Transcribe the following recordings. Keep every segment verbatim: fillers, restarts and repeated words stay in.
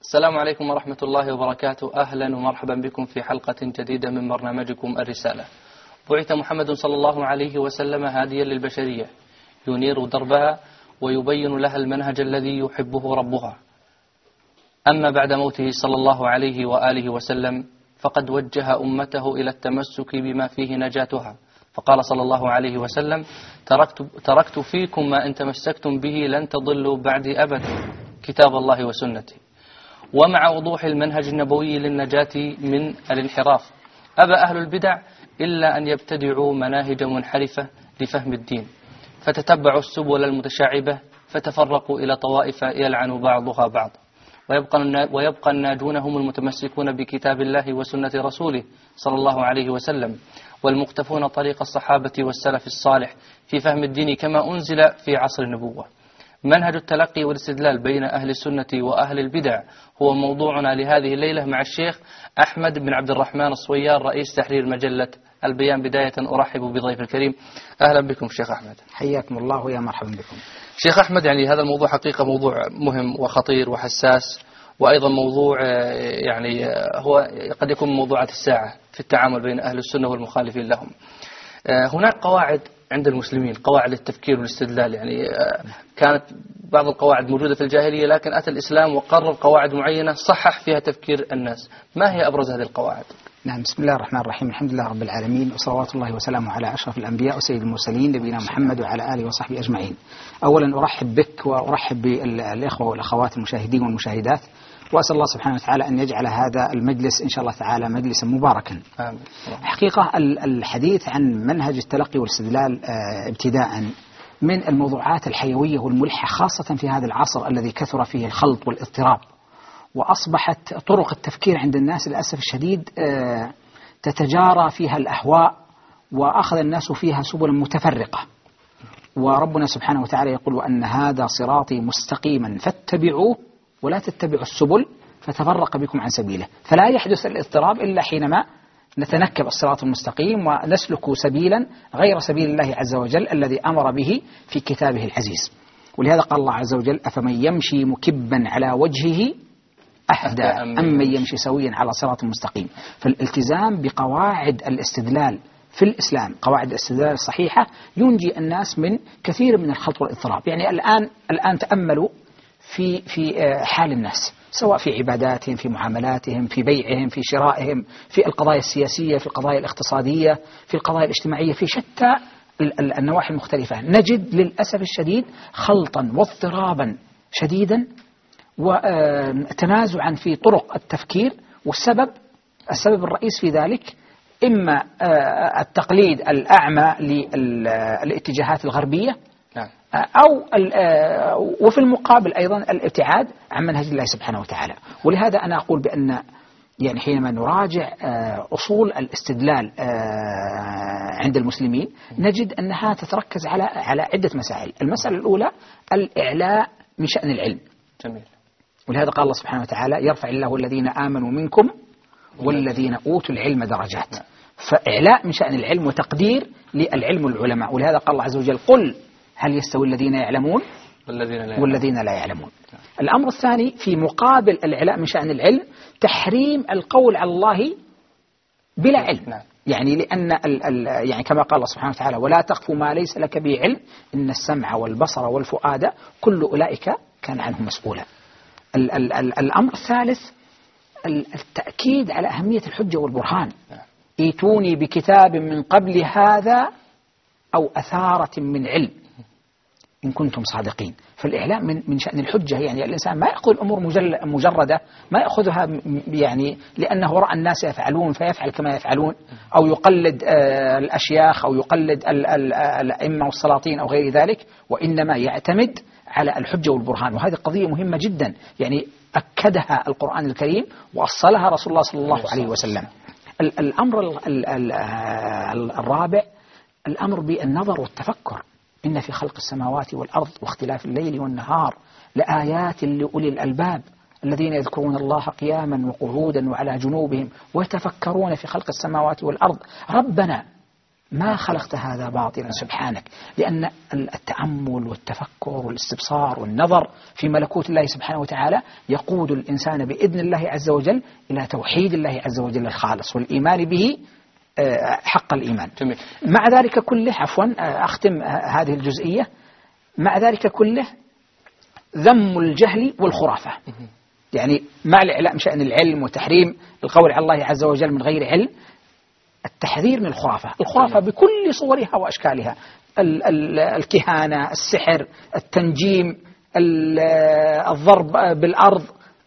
السلام عليكم ورحمة الله وبركاته. أهلا ومرحبا بكم في حلقة جديدة من برنامجكم الرسالة. بعث محمد صلى الله عليه وسلم هاديا للبشرية ينير دربها ويبين لها المنهج الذي يحبه ربها. أما بعد موته صلى الله عليه وآله وسلم فقد وجه أمته إلى التمسك بما فيه نجاتها، فقال صلى الله عليه وسلم: تركت, تركت فيكم ما إن تمسكتم به لن تضلوا بعدي أبدا، كتاب الله وسنتي. ومع وضوح المنهج النبوي للنجاة من الانحراف أبى أهل البدع إلا أن يبتدعوا مناهج منحرفة لفهم الدين، فتتبعوا السبل المتشعبة فتفرقوا إلى طوائف يلعن بعضها بعض، ويبقى, ويبقى الناجون هم المتمسكون بكتاب الله وسنة رسوله صلى الله عليه وسلم، والمقتفون طريق الصحابة والسلف الصالح في فهم الدين كما أنزل في عصر النبوة. منهج التلقي والاستدلال بين أهل السنة وأهل البدع هو موضوعنا لهذه الليلة مع الشيخ أحمد بن عبد الرحمن الصويار، رئيس تحرير مجلة البيان. بداية أرحب بضيف الكريم. أهلا بكم شيخ أحمد. حياكم الله ويا مرحبا بكم شيخ أحمد. يعني هذا الموضوع حقيقة موضوع مهم وخطير وحساس، وأيضا موضوع يعني هو قد يكون موضوعات الساعة في التعامل بين أهل السنة والمخالفين لهم. هناك قواعد عند المسلمين، قواعد التفكير والاستدلال، يعني كانت بعض القواعد موجودة في الجاهلية، لكن أتى الإسلام وقرر قواعد معينة صحح فيها تفكير الناس. ما هي أبرز هذه القواعد؟ نعم، بسم الله الرحمن الرحيم، الحمد لله رب العالمين، وصلوات الله وسلامه على أشرف الأنبياء وسيد المرسلين نبينا محمد وعلى آله وصحبه أجمعين. أولا أرحب بك وأرحب بالإخوة والأخوات المشاهدين والمشاهدات، وأسأل الله سبحانه وتعالى أن يجعل هذا المجلس إن شاء الله تعالى مجلسا مباركا. آمين. حقيقة الحديث عن منهج التلقي والاستدلال ابتداء من الموضوعات الحيوية والملحة، خاصة في هذا العصر الذي كثر فيه الخلط والاضطراب، وأصبحت طرق التفكير عند الناس للأسف الشديد تتجارى فيها الأهواء، وأخذ الناس فيها سبلا متفرقة. وربنا سبحانه وتعالى يقول: وأن هذا صراطي مستقيما فاتبعوه ولا تتبعوا السبل فتفرق بكم عن سبيله. فلا يحدث الاضطراب إلا حينما نتنكب الصراط المستقيم ونسلك سبيلا غير سبيل الله عز وجل الذي أمر به في كتابه العزيز. ولهذا قال الله عز وجل: أفمن يمشي مكبا على وجهه أهدى أمن يمشي سويا على صراط مستقيم. فالالتزام بقواعد الاستدلال في الإسلام، قواعد الاستدلال الصحيحة، ينجي الناس من كثير من الخلط والاضطراب. يعني الآن الآن تأملوا في في حال الناس، سواء في عباداتهم، في معاملاتهم، في بيعهم، في شرائهم، في القضايا السياسية، في القضايا الاقتصادية، في القضايا الاجتماعية، في شتى النواحي المختلفة، نجد للأسف الشديد خلطا واضطرابا شديدا وتنازعا في طرق التفكير. والسبب السبب الرئيس في ذلك إما التقليد الأعمى للاتجاهات الغربية، أو وفي المقابل أيضا الابتعاد عن منهج الله سبحانه وتعالى. ولهذا أنا أقول بأن يعني حينما نراجع أصول الاستدلال عند المسلمين نجد أنها تتركز على على عدة مسائل. المسألة الأولى الإعلاء من شأن العلم. جميل. ولهذا قال الله سبحانه وتعالى: يرفع الله الذين آمنوا منكم والذين أوتوا العلم درجات. فإعلاء من شأن العلم وتقدير للعلم والعلماء. ولهذا قال الله عز وجل: قل هل يستوي الذين يعلمون والذين لا يعلمون, والذين لا يعلمون. الأمر الثاني في مقابل الإعلاء من شأن العلم تحريم القول على الله بلا علم. يعني لأن ال ال يعني كما قال الله سبحانه وتعالى: ولا تخف ما ليس لك به علم إن السمع والبصر والفؤاد كل أولئك كان عنه مسؤولا. ال ال ال الأمر الثالث التأكيد على أهمية الحجة والبرهان. ائتوني بكتاب من قبل هذا أو أثارة من علم إن كنتم صادقين. فالإعلام من من شأن الحجة، يعني الإنسان ما يأخذ الأمور مجردة، ما يأخذها يعني لأنه رأى الناس يفعلون فيفعل كما يفعلون، أو يقلد الأشياخ أو يقلد الأئمة والسلاطين أو غير ذلك، وإنما يعتمد على الحجة والبرهان. وهذه قضية مهمة جدا، يعني أكدها القرآن الكريم وأصلها رسول الله صلى الله عليه وسلم. الأمر الرابع الأمر بالنظر والتفكر. إن في خلق السماوات والأرض واختلاف الليل والنهار لآيات لأولي الألباب الذين يذكرون الله قياما وقعودا وعلى جنوبهم ويتفكرون في خلق السماوات والأرض ربنا ما خلقت هذا باطلا سبحانك. لأن التأمل والتفكر والاستبصار والنظر في ملكوت الله سبحانه وتعالى يقود الإنسان بإذن الله عز وجل إلى توحيد الله عز وجل الخالص والإيمان به حق الإيمان. جميل. مع ذلك كله، عفوا أختم هذه الجزئية، مع ذلك كله ذم الجهل والخرافة. يعني مع الإعلام شأن العلم وتحريم القول على الله عز وجل من غير علم، التحذير من الخرافة. الخرافة بكل صورها وأشكالها، ال ال الكهانة، السحر، التنجيم، الضرب بالأرض،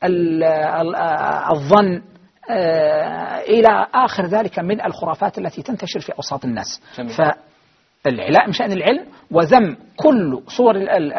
الظن، إلى آخر ذلك من الخرافات التي تنتشر في أوساط الناس. فالعلاء من شأن العلم وذم كل صور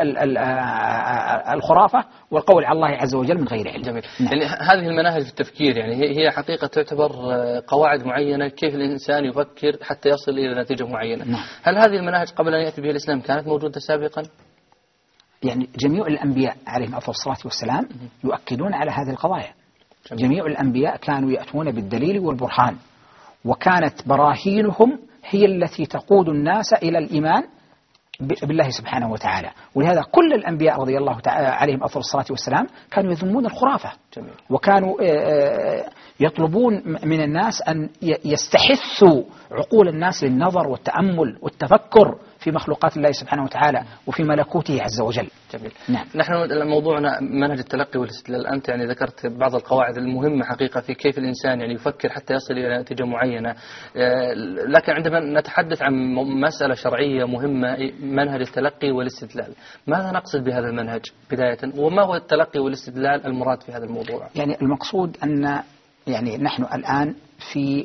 الخرافة والقول على الله عز وجل من غير علم. جميل. نعم. يعني هذه المناهج في التفكير يعني هي حقيقة تعتبر قواعد معينة كيف الإنسان يفكر حتى يصل إلى نتيجة معينة. نعم. هل هذه المناهج قبل أن يأتي بها الإسلام كانت موجودة سابقا؟ يعني جميع الأنبياء عليهم أفضل الصلاة والسلام يؤكدون على هذه القضايا. جميع الأنبياء كانوا يأتون بالدليل والبرهان، وكانت براهينهم هي التي تقود الناس إلى الإيمان بالله سبحانه وتعالى. ولهذا كل الأنبياء رضي الله تعالى عليهم أفضل الصلاة والسلام كانوا يذمون الخرافة. جميل. وكانوا يطلبون من الناس أن يستحثوا عقول الناس للنظر والتأمل والتفكر في مخلوقات الله سبحانه وتعالى وفي ملكوته عز وجل. جميل. نعم. نحن موضوعنا منهج التلقي والاستدلال. أنت يعني ذكرت بعض القواعد المهمة حقيقة في كيف الإنسان يعني يفكر حتى يصل إلى نتيجة معينة، لكن عندما نتحدث عن مسألة شرعية مهمة منهج التلقي والاستدلال، ماذا نقصد بهذا المنهج بداية؟ وما هو التلقي والاستدلال المراد في هذا الموضوع؟ يعني المقصود أن يعني نحن الآن في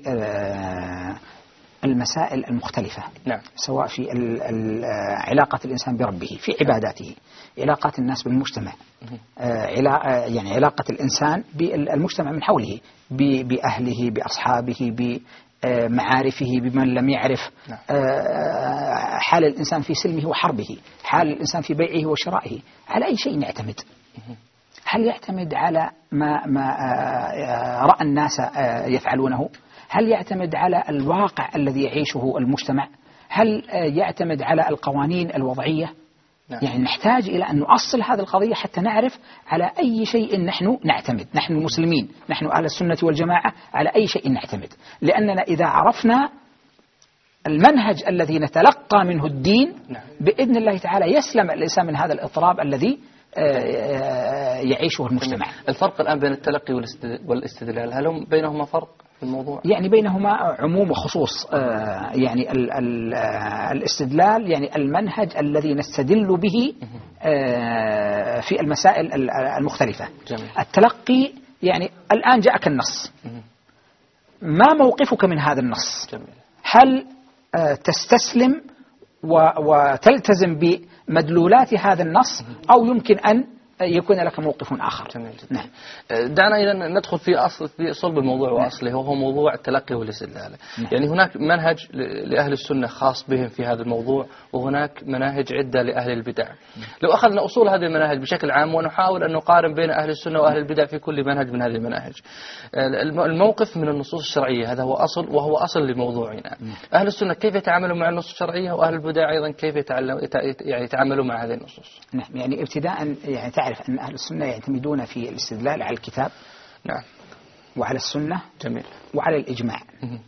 المسائل المختلفة. نعم. سواء في علاقة الإنسان بربه، في عباداته، علاقات الناس بالمجتمع، يعني علاقة الإنسان بالمجتمع من حوله، بأهله، بأصحابه، بمعارفه، بمن لم يعرف. نعم. حال الإنسان في سلمه وحربه، حال الإنسان في بيعه وشرائه، على أي شيء يعتمد؟ هل يعتمد على ما, ما رأى الناس يفعلونه؟ هل يعتمد على الواقع الذي يعيشه المجتمع؟ هل يعتمد على القوانين الوضعية؟ نعم. يعني نحتاج إلى أن نؤصل هذه القضية حتى نعرف على أي شيء نحن نعتمد، نحن المسلمين، نحن أهل السنة والجماعة، على أي شيء نعتمد. لأننا إذا عرفنا المنهج الذي نتلقى منه الدين، نعم، بإذن الله تعالى يسلم الإنسان من هذا الإضطراب الذي يعيشه المجتمع. الفرق الآن بين التلقي والاستدلال، هل هم بينهما فرق في الموضوع؟ يعني بينهما عموم وخصوص. يعني ال ال الاستدلال يعني المنهج الذي نستدل به في المسائل المختلفة. جميل. التلقي يعني الآن جاءك النص، ما موقفك من هذا النص؟ جميل. هل تستسلم وتلتزم بمدلولات هذا النص أو يمكن أن يكون لك موقف آخر؟ جميل جدا. نعم. دعنا إذا ندخل في أصل في صلب الموضوع وأصله، وهو موضوع التلقي والاستدلال. نعم. يعني هناك منهج لأهل السنة خاص بهم في هذا الموضوع، وهناك مناهج عدة لأهل البدع. نعم. لو أخذنا أصول هذه المناهج بشكل عام ونحاول أن نقارن بين أهل السنة وأهل البدع في كل منهج من هذه المناهج، الموقف من النصوص الشرعية هذا هو أصل، وهو أصل لموضوعنا. نعم. أهل السنة كيف يتعاملوا مع النصوص الشرعية، وأهل البدع أيضا كيف يعني يتعاملوا مع هذه النصوص؟ نعم. يعني ابتداء يعني تعرف أن أهل السنة يعتمدون في الاستدلال على الكتاب، نعم، وعلى السنة، جميل، وعلى الإجماع،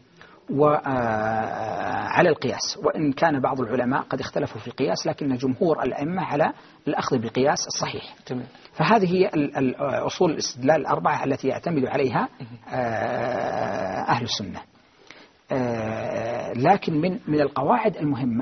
وعلى القياس. وإن كان بعض العلماء قد اختلفوا في القياس، لكن جمهور الأئمة على الأخذ بالقياس الصحيح. جميل. فهذه هي أصول الاستدلال الأربعة التي يعتمد عليها أهل السنة. لكن من من القواعد المهمة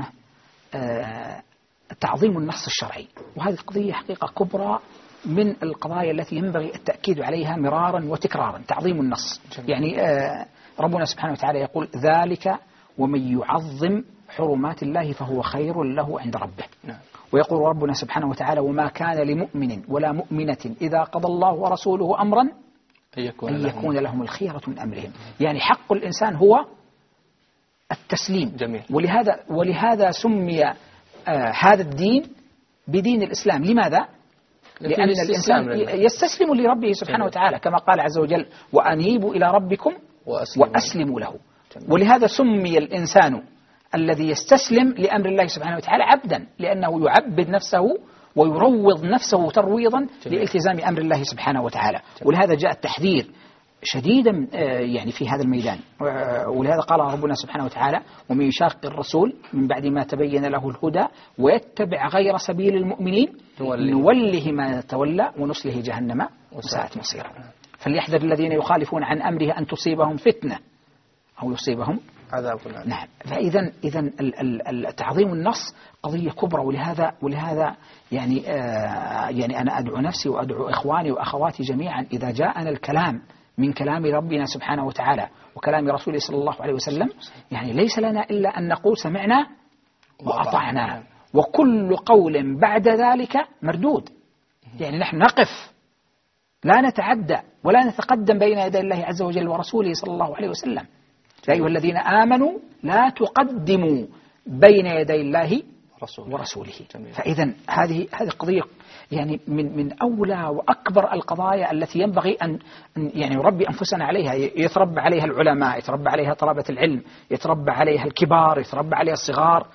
تعظيم النص الشرعي، وهذه القضية حقيقة كبرى من القضايا التي ينبغي التأكيد عليها مرارا وتكرارا. تعظيم النص. جميل. يعني ربنا سبحانه وتعالى يقول ذلك ومن يعظم حرمات الله فهو خير له عند ربه. نعم. ويقول ربنا سبحانه وتعالى وما كان لمؤمن ولا مؤمنة إذا قضى الله ورسوله أمرا أن يكون, أن يكون لهم. لهم الخيرة من أمرهم. يعني حق الإنسان هو التسليم. جميل. ولهذا ولهذا سمي آه هذا الدين بدين الإسلام. لماذا؟ لأن الإنسان يستسلم لربه سبحانه جميل. وتعالى كما قال عز وجل وأنيبوا إلى ربكم وأسلموا, وأسلموا له. جميل. ولهذا سمي الإنسان الذي يستسلم لأمر الله سبحانه وتعالى عبدا، لأنه يعبد نفسه ويروض نفسه ترويضا لالتزام أمر الله سبحانه وتعالى. ولهذا جاء التحذير شديدا يعني في هذا الميدان، ولهذا قال ربنا سبحانه وتعالى: ومن يشاق الرسول من بعد ما تبين له الهدى ويتبع غير سبيل المؤمنين نوله ما تولى ونصله جهنم وساءت مصيرا. فليحذر الذين يخالفون عن أمره أن تصيبهم فتنة أو يصيبهم عذاب. نعم. فإذا إذا تعظيم النص قضية كبرى، ولهذا ولهذا يعني آه يعني أنا أدعو نفسي وأدعو إخواني وأخواتي جميعا، إذا جاءنا الكلام من كلام ربنا سبحانه وتعالى وكلام رسوله صلى الله عليه وسلم، يعني ليس لنا إلا أن نقول سمعنا وأطعنا، وكل قول بعد ذلك مردود. يعني نحن نقف، لا نتعدى ولا نتقدم بين يدي الله عز وجل ورسوله صلى الله عليه وسلم. يا أيها الذين آمنوا لا تقدموا بين يدي الله ورسوله. فإذا هذه هذه قضية يعني من من أولى وأكبر القضايا التي ينبغي أن يعني نربي أنفسنا عليها، يتربى عليها العلماء، يتربى عليها طلبة العلم، يتربى عليها الكبار، يتربى عليها الصغار.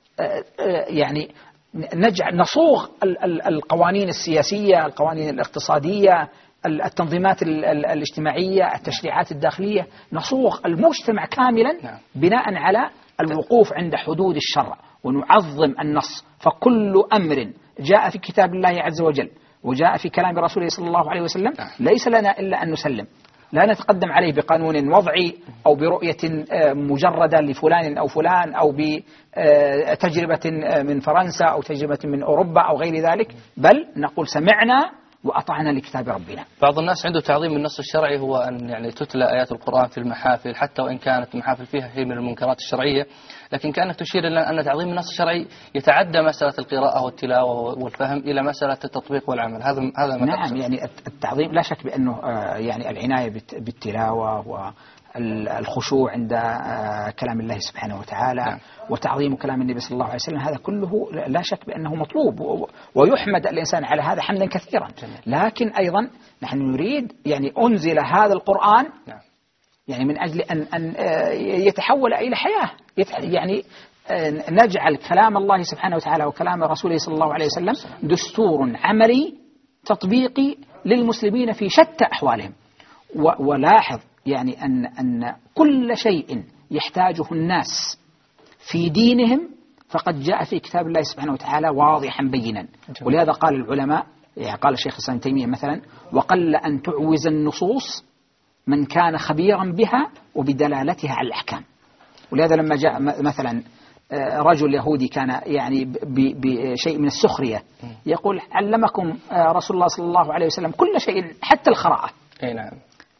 يعني نجعل نصوغ القوانين السياسية، القوانين الاقتصادية، التنظيمات الاجتماعية، التشريعات الداخلية، نصوغ المجتمع كاملا بناء على الوقوف عند حدود الشرع، ونعظم النص. فكل أمر جاء في كتاب الله عز وجل وجاء في كلام رسوله صلى الله عليه وسلم ليس لنا إلا أن نسلم، لا نتقدم عليه بقانون وضعي أو برؤية مجردة لفلان أو فلان أو بتجربة من فرنسا أو تجربة من أوروبا أو غير ذلك، بل نقول سمعنا وأطعنا لكتاب ربنا. بعض الناس عنده تعظيم النص الشرعي هو أن يعني تتلى آيات القرآن في المحافل، حتى وإن كانت المحافل فيها شيء من المنكرات الشرعية، لكن كأنك تشير إلى أن تعظيم النص الشرعي يتعدى مسألة القراءة والتلاوة والفهم إلى مسألة التطبيق والعمل. هذا هذا ما نعم. يعني التعظيم لا شك بأنه يعني العناية بالتلاوة و الخشوع عند كلام الله سبحانه وتعالى نعم. وتعظيم كلام النبي صلى الله عليه وسلم، هذا كله لا شك بأنه مطلوب، ويحمد الإنسان على هذا حمدا كثيرا. لكن أيضا نحن نريد يعني أنزل هذا القرآن نعم. يعني من أجل أن أن يتحول إلى حياة، يعني نجعل كلام الله سبحانه وتعالى وكلام رسوله صلى الله عليه وسلم دستور عملي تطبيقي للمسلمين في شتى أحوالهم. ولاحظ يعني أن أن كل شيء يحتاجه الناس في دينهم فقد جاء في كتاب الله سبحانه وتعالى واضحا بينا. ولهذا قال العلماء، يعني قال الشيخ الإسلام ابن تيمية مثلا: وقل أن تعوز النصوص من كان خبيرا بها وبدلالتها على الأحكام. ولهذا لما جاء مثلا رجل يهودي كان يعني بشيء من السخرية يقول: علمكم رسول الله صلى الله عليه وسلم كل شيء حتى القراءة. أي نعم.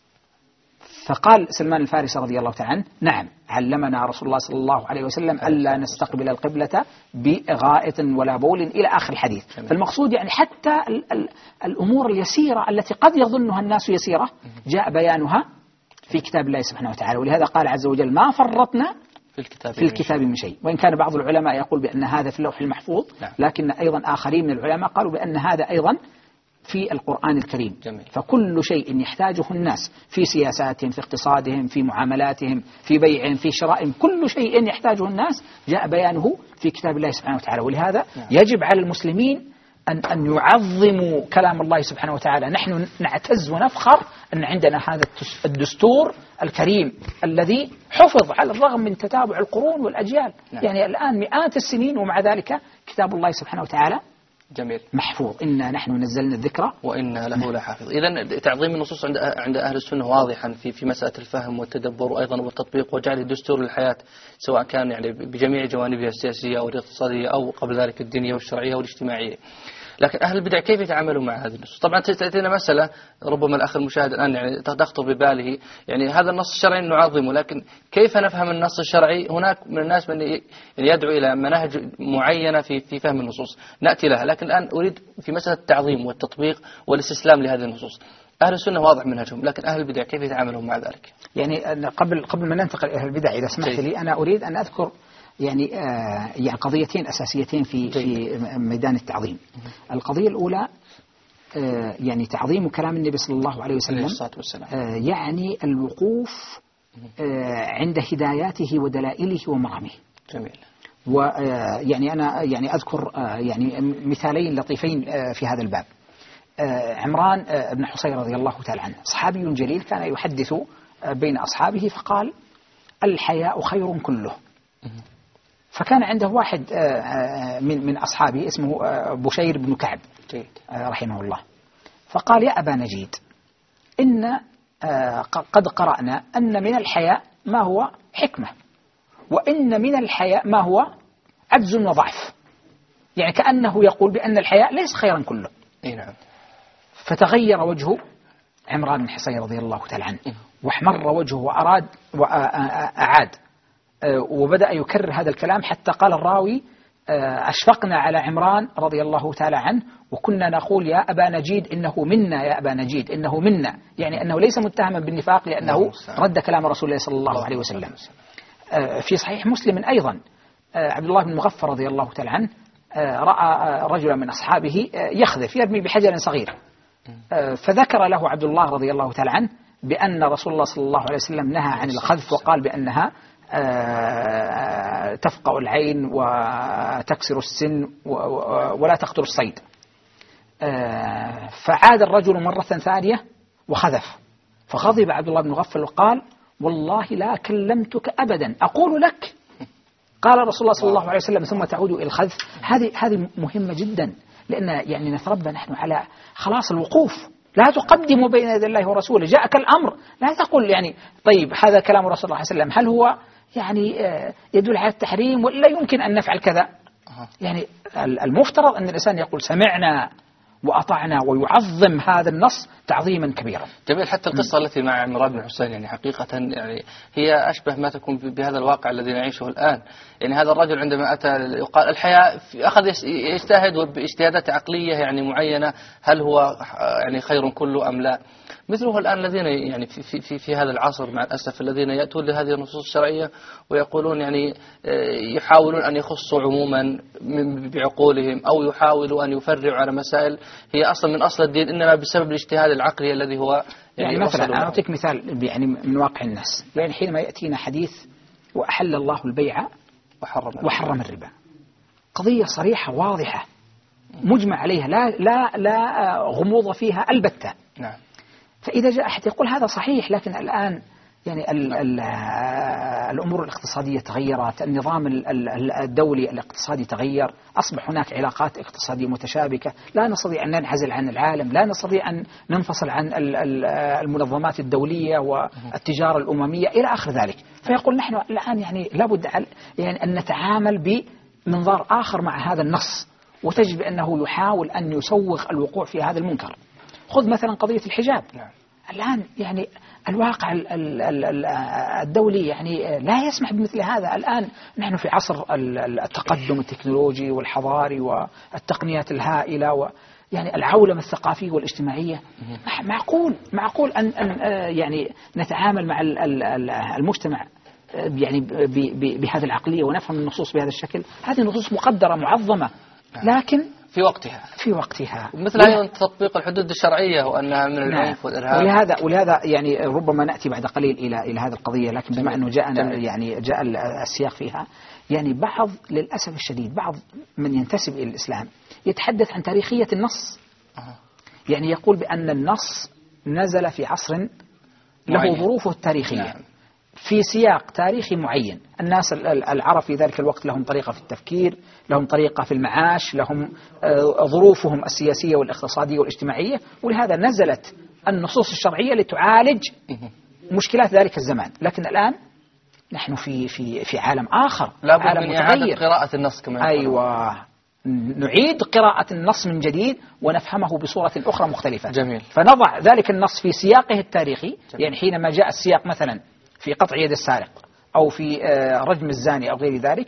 فقال سلمان الفارسي رضي الله تعالى عنه: نعم، علمنا رسول الله صلى الله عليه وسلم ألا نستقبل القبلة بغائط ولا بول إلى آخر الحديث. فالمقصود يعني حتى ال ال الأمور اليسيرة التي قد يظنها الناس يسيرة جاء بيانها في كتاب الله سبحانه وتعالى. ولهذا قال عز وجل: ما فرطنا في الكتاب, في الكتاب من شيء. وإن كان بعض العلماء يقول بأن هذا في اللوح المحفوظ، لكن أيضا آخرين من العلماء قالوا بأن هذا أيضا في القرآن الكريم. جميل. فكل شيء يحتاجه الناس في سياساتهم، في اقتصادهم، في معاملاتهم، في بيعهم، في شرائهم، كل شيء يحتاجه الناس جاء بيانه في كتاب الله سبحانه وتعالى. ولهذا نعم. يجب على المسلمين أن أن يعظموا كلام الله سبحانه وتعالى. نحن نعتز ونفخر أن عندنا هذا الدستور الكريم الذي حفظ على الرغم من تتابع القرون والأجيال. نعم. يعني الآن مئات السنين ومع ذلك كتاب الله سبحانه وتعالى جميل محفوظ. إنا نحن نزلنا الذكر وإنا له لحافظ. إذن تعظيم النصوص عند عند أهل السنة واضحا في في مسألة الفهم والتدبر وأيضا والتطبيق وجعل الدستور للحياة، سواء كان يعني بجميع جوانبها السياسية أو الاقتصادية أو قبل ذلك الدينية والشرعية والاجتماعية. لكن أهل البدع كيف يتعاملون مع هذه النصوص؟ طبعا تأتينا مسألة ربما الأخ المشاهد الآن يعني تخطر بباله، يعني هذا النص الشرعي نعظمه، لكن كيف نفهم النص الشرعي؟ هناك من الناس من يدعو إلى مناهج معينة في في فهم النصوص، نأتي لها. لكن الآن أريد في مسألة التعظيم والتطبيق والاستسلام لهذه النصوص. أهل السنة واضح منهجهم، لكن أهل البدع كيف يتعاملون مع ذلك؟ يعني قبل قبل ما ننتقل إلى البدع إذا سمحت لي، أنا أريد أن أذكر يعني آه يعني قضيتين أساسيتين في في ميدان التعظيم. القضية الأولى آه يعني تعظيم كلام النبي صلى الله عليه وسلم، آه يعني الوقوف آه عند هداياته ودلائله ومرامه. جميل. ويعني أنا يعني أذكر يعني مثالين لطيفين في هذا الباب. عمران بن حصين رضي الله تعالى عنه صحابي جليل كان يحدث بين أصحابه فقال: الحياء خير كله. فكان عنده واحد من من أصحابه اسمه بشير بن كعب رحمه الله، فقال: يا أبا نجيد، إن قد قرأنا أن من الحياء ما هو حكمة، وإن من الحياء ما هو عجز وضعف. يعني كأنه يقول بأن الحياء ليس خيرا كله. نعم. فتغير وجه عمران بن حصين رضي الله تعالى عنه، واحمر وجهه وأراد وأعاد، وبدأ يكرر هذا الكلام حتى قال الراوي: أشفقنا على عمران رضي الله تعالى عنه وكنا نقول يا أبا نجيد إنه منا، يا أبا نجيد إنه منا، يعني أنه ليس متهما بالنفاق لأنه رد كلام رسول الله صلى الله عليه وسلم. في صحيح مسلم أيضا عبد الله بن مغفر رضي الله تعالى عنه رأى رجلا من أصحابه يخذف يرمي بحجر صغير، فذكر له عبد الله رضي الله تعالى عنه بأن رسول الله صلى الله عليه وسلم نهى عن الخذف، وقال بأنها تفقأ العين وتكسر السن ولا تقتل الصيد. فعاد الرجل مرة ثانية وخذف، فغضب عبد الله بن مغفل وقال: والله لا كلمتك أبدا أقول لك قال رسول الله صلى الله عليه وسلم ثم تعود إلى الخذف. هذه هذه مهمة جدا، لأن يعني نتربى نحن على خلاص الوقوف، لا تقدموا بين يدي الله ورسوله، جاءك الأمر لا تقول يعني طيب هذا كلام رسول الله صلى الله عليه وسلم هل هو يعني يدل على التحريم ولا يمكن أن نفعل كذا. يعني المفترض أن الإنسان يقول سمعنا وأطعنا ويعظم هذا النص تعظيما كبيرا. جميل. حتى القصة م. التي مع عمران بن حصين يعني حقيقة يعني هي أشبه ما تكون بهذا الواقع الذي نعيشه الآن. يعني هذا الرجل عندما أتى يقال الحياة أخذ يجتهد باجتهادات عقلية يعني معينة، هل هو يعني خير كله أم لا؟ مثله الآن الذين يعني في, في, في, في هذا العصر مع الأسف الذين يأتون لهذه النصوص الشرعية ويقولون يعني يحاولون أن يخصوا عموما بعقولهم أو يحاولوا أن يفرعوا على مسائل هي أصلا من أصل الدين إنما بسبب الاجتهاد العقلي الذي هو يعني, يعني مثلا أنا أعطيك مثال يعني من واقع الناس. يعني حينما يأتينا حديث وأحل الله البيع وحرم, وحرم الربا، قضية صريحة واضحة مجمع عليها لا لا لا غموض فيها البتة. نعم. فإذا جاء أحد يقول هذا صحيح، لكن الآن يعني ال ال الأمور الاقتصادية تغيرت، النظام الدولي الاقتصادي تغير، أصبح هناك علاقات اقتصادية متشابكة، لا نستطيع أن ننعزل عن العالم، لا نستطيع أن ننفصل عن المنظمات الدولية والتجارة الأممية إلى آخر ذلك. فيقول نحن الآن يعني لابد يعني أن نتعامل بمنظار آخر مع هذا النص، وتجد أنه يحاول أن يسوغ الوقوع في هذا المنكر. خذ مثلا قضية الحجاب. نعم. الآن يعني الواقع الدولي يعني لا يسمح بمثل هذا. الآن نحن في عصر التقدم التكنولوجي والحضاري والتقنيات الهائلة ويعني العولمة الثقافية والاجتماعية. معقول معقول أن أن يعني نتعامل مع المجتمع يعني بهذه العقلية ونفهم النصوص بهذا الشكل. هذه النصوص مقدرة معظمة، لكن في وقتها في وقتها مثل أيضا تطبيق الحدود الشرعية وأنها من العنف والإرهاب. ولهذا ولهذا يعني ربما نأتي بعد قليل إلى إلى هذه القضية، لكن بما أنه جاء يعني جاء السياق فيها. يعني بعض للأسف الشديد بعض من ينتسب إلى الإسلام يتحدث عن تاريخية النص. يعني يقول بأن النص نزل في عصر له ظروفه التاريخية. نعم. في سياق تاريخي معين. الناس العرب في ذلك الوقت لهم طريقة في التفكير، لهم طريقة في المعاش، لهم ظروفهم السياسية والاقتصادية والاجتماعية، ولهذا نزلت النصوص الشرعية لتعالج مشكلات ذلك الزمان. لكن الآن نحن في في في عالم آخر، عالم متغير. قراءة النص كما أيوة، نعيد قراءة النص من جديد ونفهمه بصورة أخرى مختلفة. جميل. فنضع ذلك النص في سياقه التاريخي. جميل. يعني حينما جاء السياق مثلا في قطع يد السارق أو في رجم الزاني أو غير ذلك،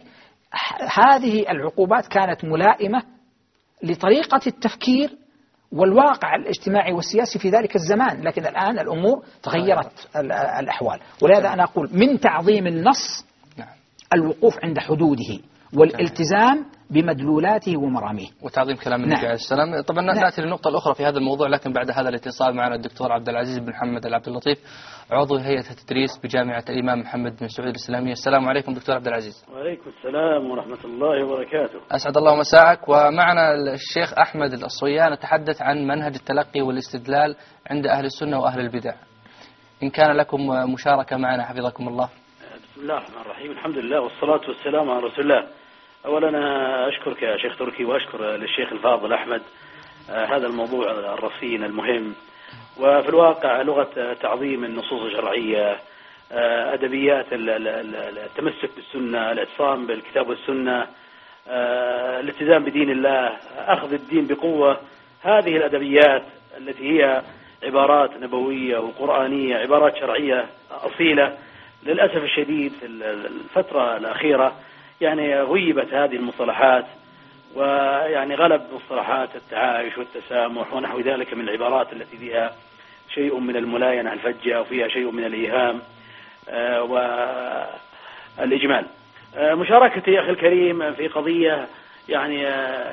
هذه العقوبات كانت ملائمة لطريقة التفكير والواقع الاجتماعي والسياسي في ذلك الزمان. لكن الآن الأمور تغيرت الأحوال، ولهذا أنا أقول من تعظيم النص الوقوف عند حدوده والالتزام بمدلولاته ومراميه وتعظيم كلام النبي عليه السلام. طبعا نعم. نأتي للنقطة الأخرى في هذا الموضوع، لكن بعد هذا الاتصال معنا الدكتور عبد العزيز بن محمد العبد اللطيف، عضو هيئة التدريس بجامعة الإمام محمد بن سعود الإسلامية. السلام عليكم دكتور عبد العزيز. وعليكم السلام ورحمة الله وبركاته. أسعد الله مساءك. ومعنا الشيخ أحمد الصويان نتحدث عن منهج التلقي والاستدلال عند أهل السنة وأهل البدع. إن كان لكم مشاركة معنا حفظكم الله. بسم الله الرحمن الرحيم، الحمد لله والصلاة والسلام على رسول الله. أولا أنا أشكرك يا شيخ تركي، وأشكر للشيخ الفاضل أحمد هذا الموضوع الرصين المهم. وفي الواقع لغة تعظيم النصوص الشرعية، أدبيات التمسك بالسنة، الاعتصام بالكتاب والسنة، الالتزام بدين الله، أخذ الدين بقوة، هذه الأدبيات التي هي عبارات نبوية وقرآنية، عبارات شرعية أصيلة. للأسف الشديد في الفترة الأخيرة يعني غيبت هذه المصطلحات، ويعني غلب مصطلحات التعايش والتسامح ونحو ذلك من العبارات التي فيها شيء من الملاينة الفجة وفيها شيء من الإيهام والإجمال. مشاركتي يا أخي الكريم في قضية يعني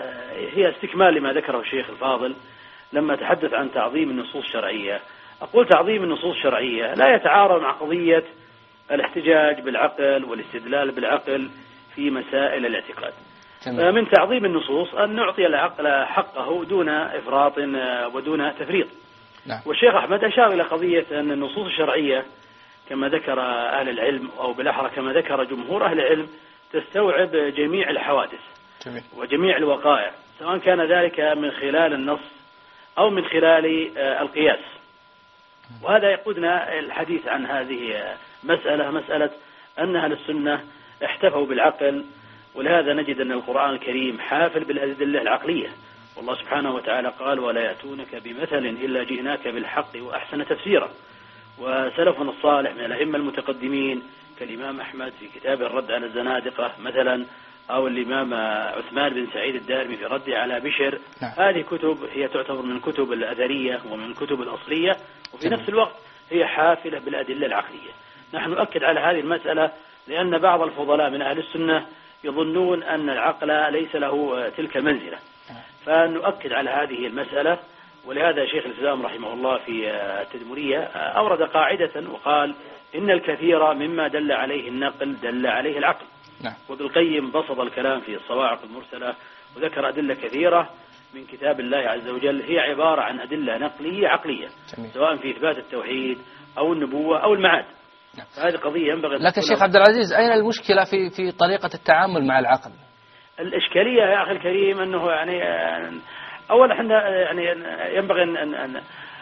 هي استكمال لما ذكره الشيخ الفاضل لما تحدث عن تعظيم النصوص الشرعية. أقول تعظيم النصوص الشرعية لا يتعارض مع قضية الاحتجاج بالعقل والاستدلال بالعقل في مسائل الاعتقاد. من تعظيم النصوص أن نعطي العقل حقه دون إفراط ودون تفريط. نعم. والشيخ أحمد أشار إلى قضية أن النصوص الشرعية كما ذكر أهل العلم، أو بالأحرى كما ذكر جمهور أهل العلم، تستوعب جميع الحوادث جميل. وجميع الوقائع، سواء كان ذلك من خلال النص أو من خلال القياس. وهذا يقودنا الحديث عن هذه مسألة مسألة أن أهل السنة احتفوا بالعقل، ولهذا نجد أن القرآن الكريم حافل بالأدلة العقلية. والله سبحانه وتعالى قال: ولا يأتونك بمثل إلا جئناك بالحق وأحسن تفسيرا. وسلفنا الصالح من الأئمة المتقدمين كالإمام أحمد في كتاب الرد على الزنادقة مثلا، أو الإمام عثمان بن سعيد الدارمي في رد على بشر. نعم. هذه كتب هي تعتبر من كتب الأثرية ومن كتب الأصلية، وفي نفس الوقت هي حافلة بالأدلة العقلية. نحن نؤكد على هذه المسألة لأن بعض الفضلاء من أهل السنة يظنون أن العقل ليس له تلك المنزلة، فنؤكد على هذه المسألة. ولهذا شيخ الإسلام رحمه الله في التدمرية أورد قاعدة وقال: إن الكثير مما دل عليه النقل دل عليه العقل. نعم. وابن القيم بسط الكلام في الصواعق المرسلة وذكر أدلة كثيرة من كتاب الله عز وجل هي عبارة عن أدلة نقلية عقلية، جميل. سواء في إثبات التوحيد أو النبوة أو المعاد. نعم. فهذه قضية ينبغي. لكن شيخ عبد العزيز، أين المشكلة في في طريقة التعامل مع العقل؟ الإشكالية يا أخي الكريم أنه يعني أولا احنا يعني ينبغي أن أن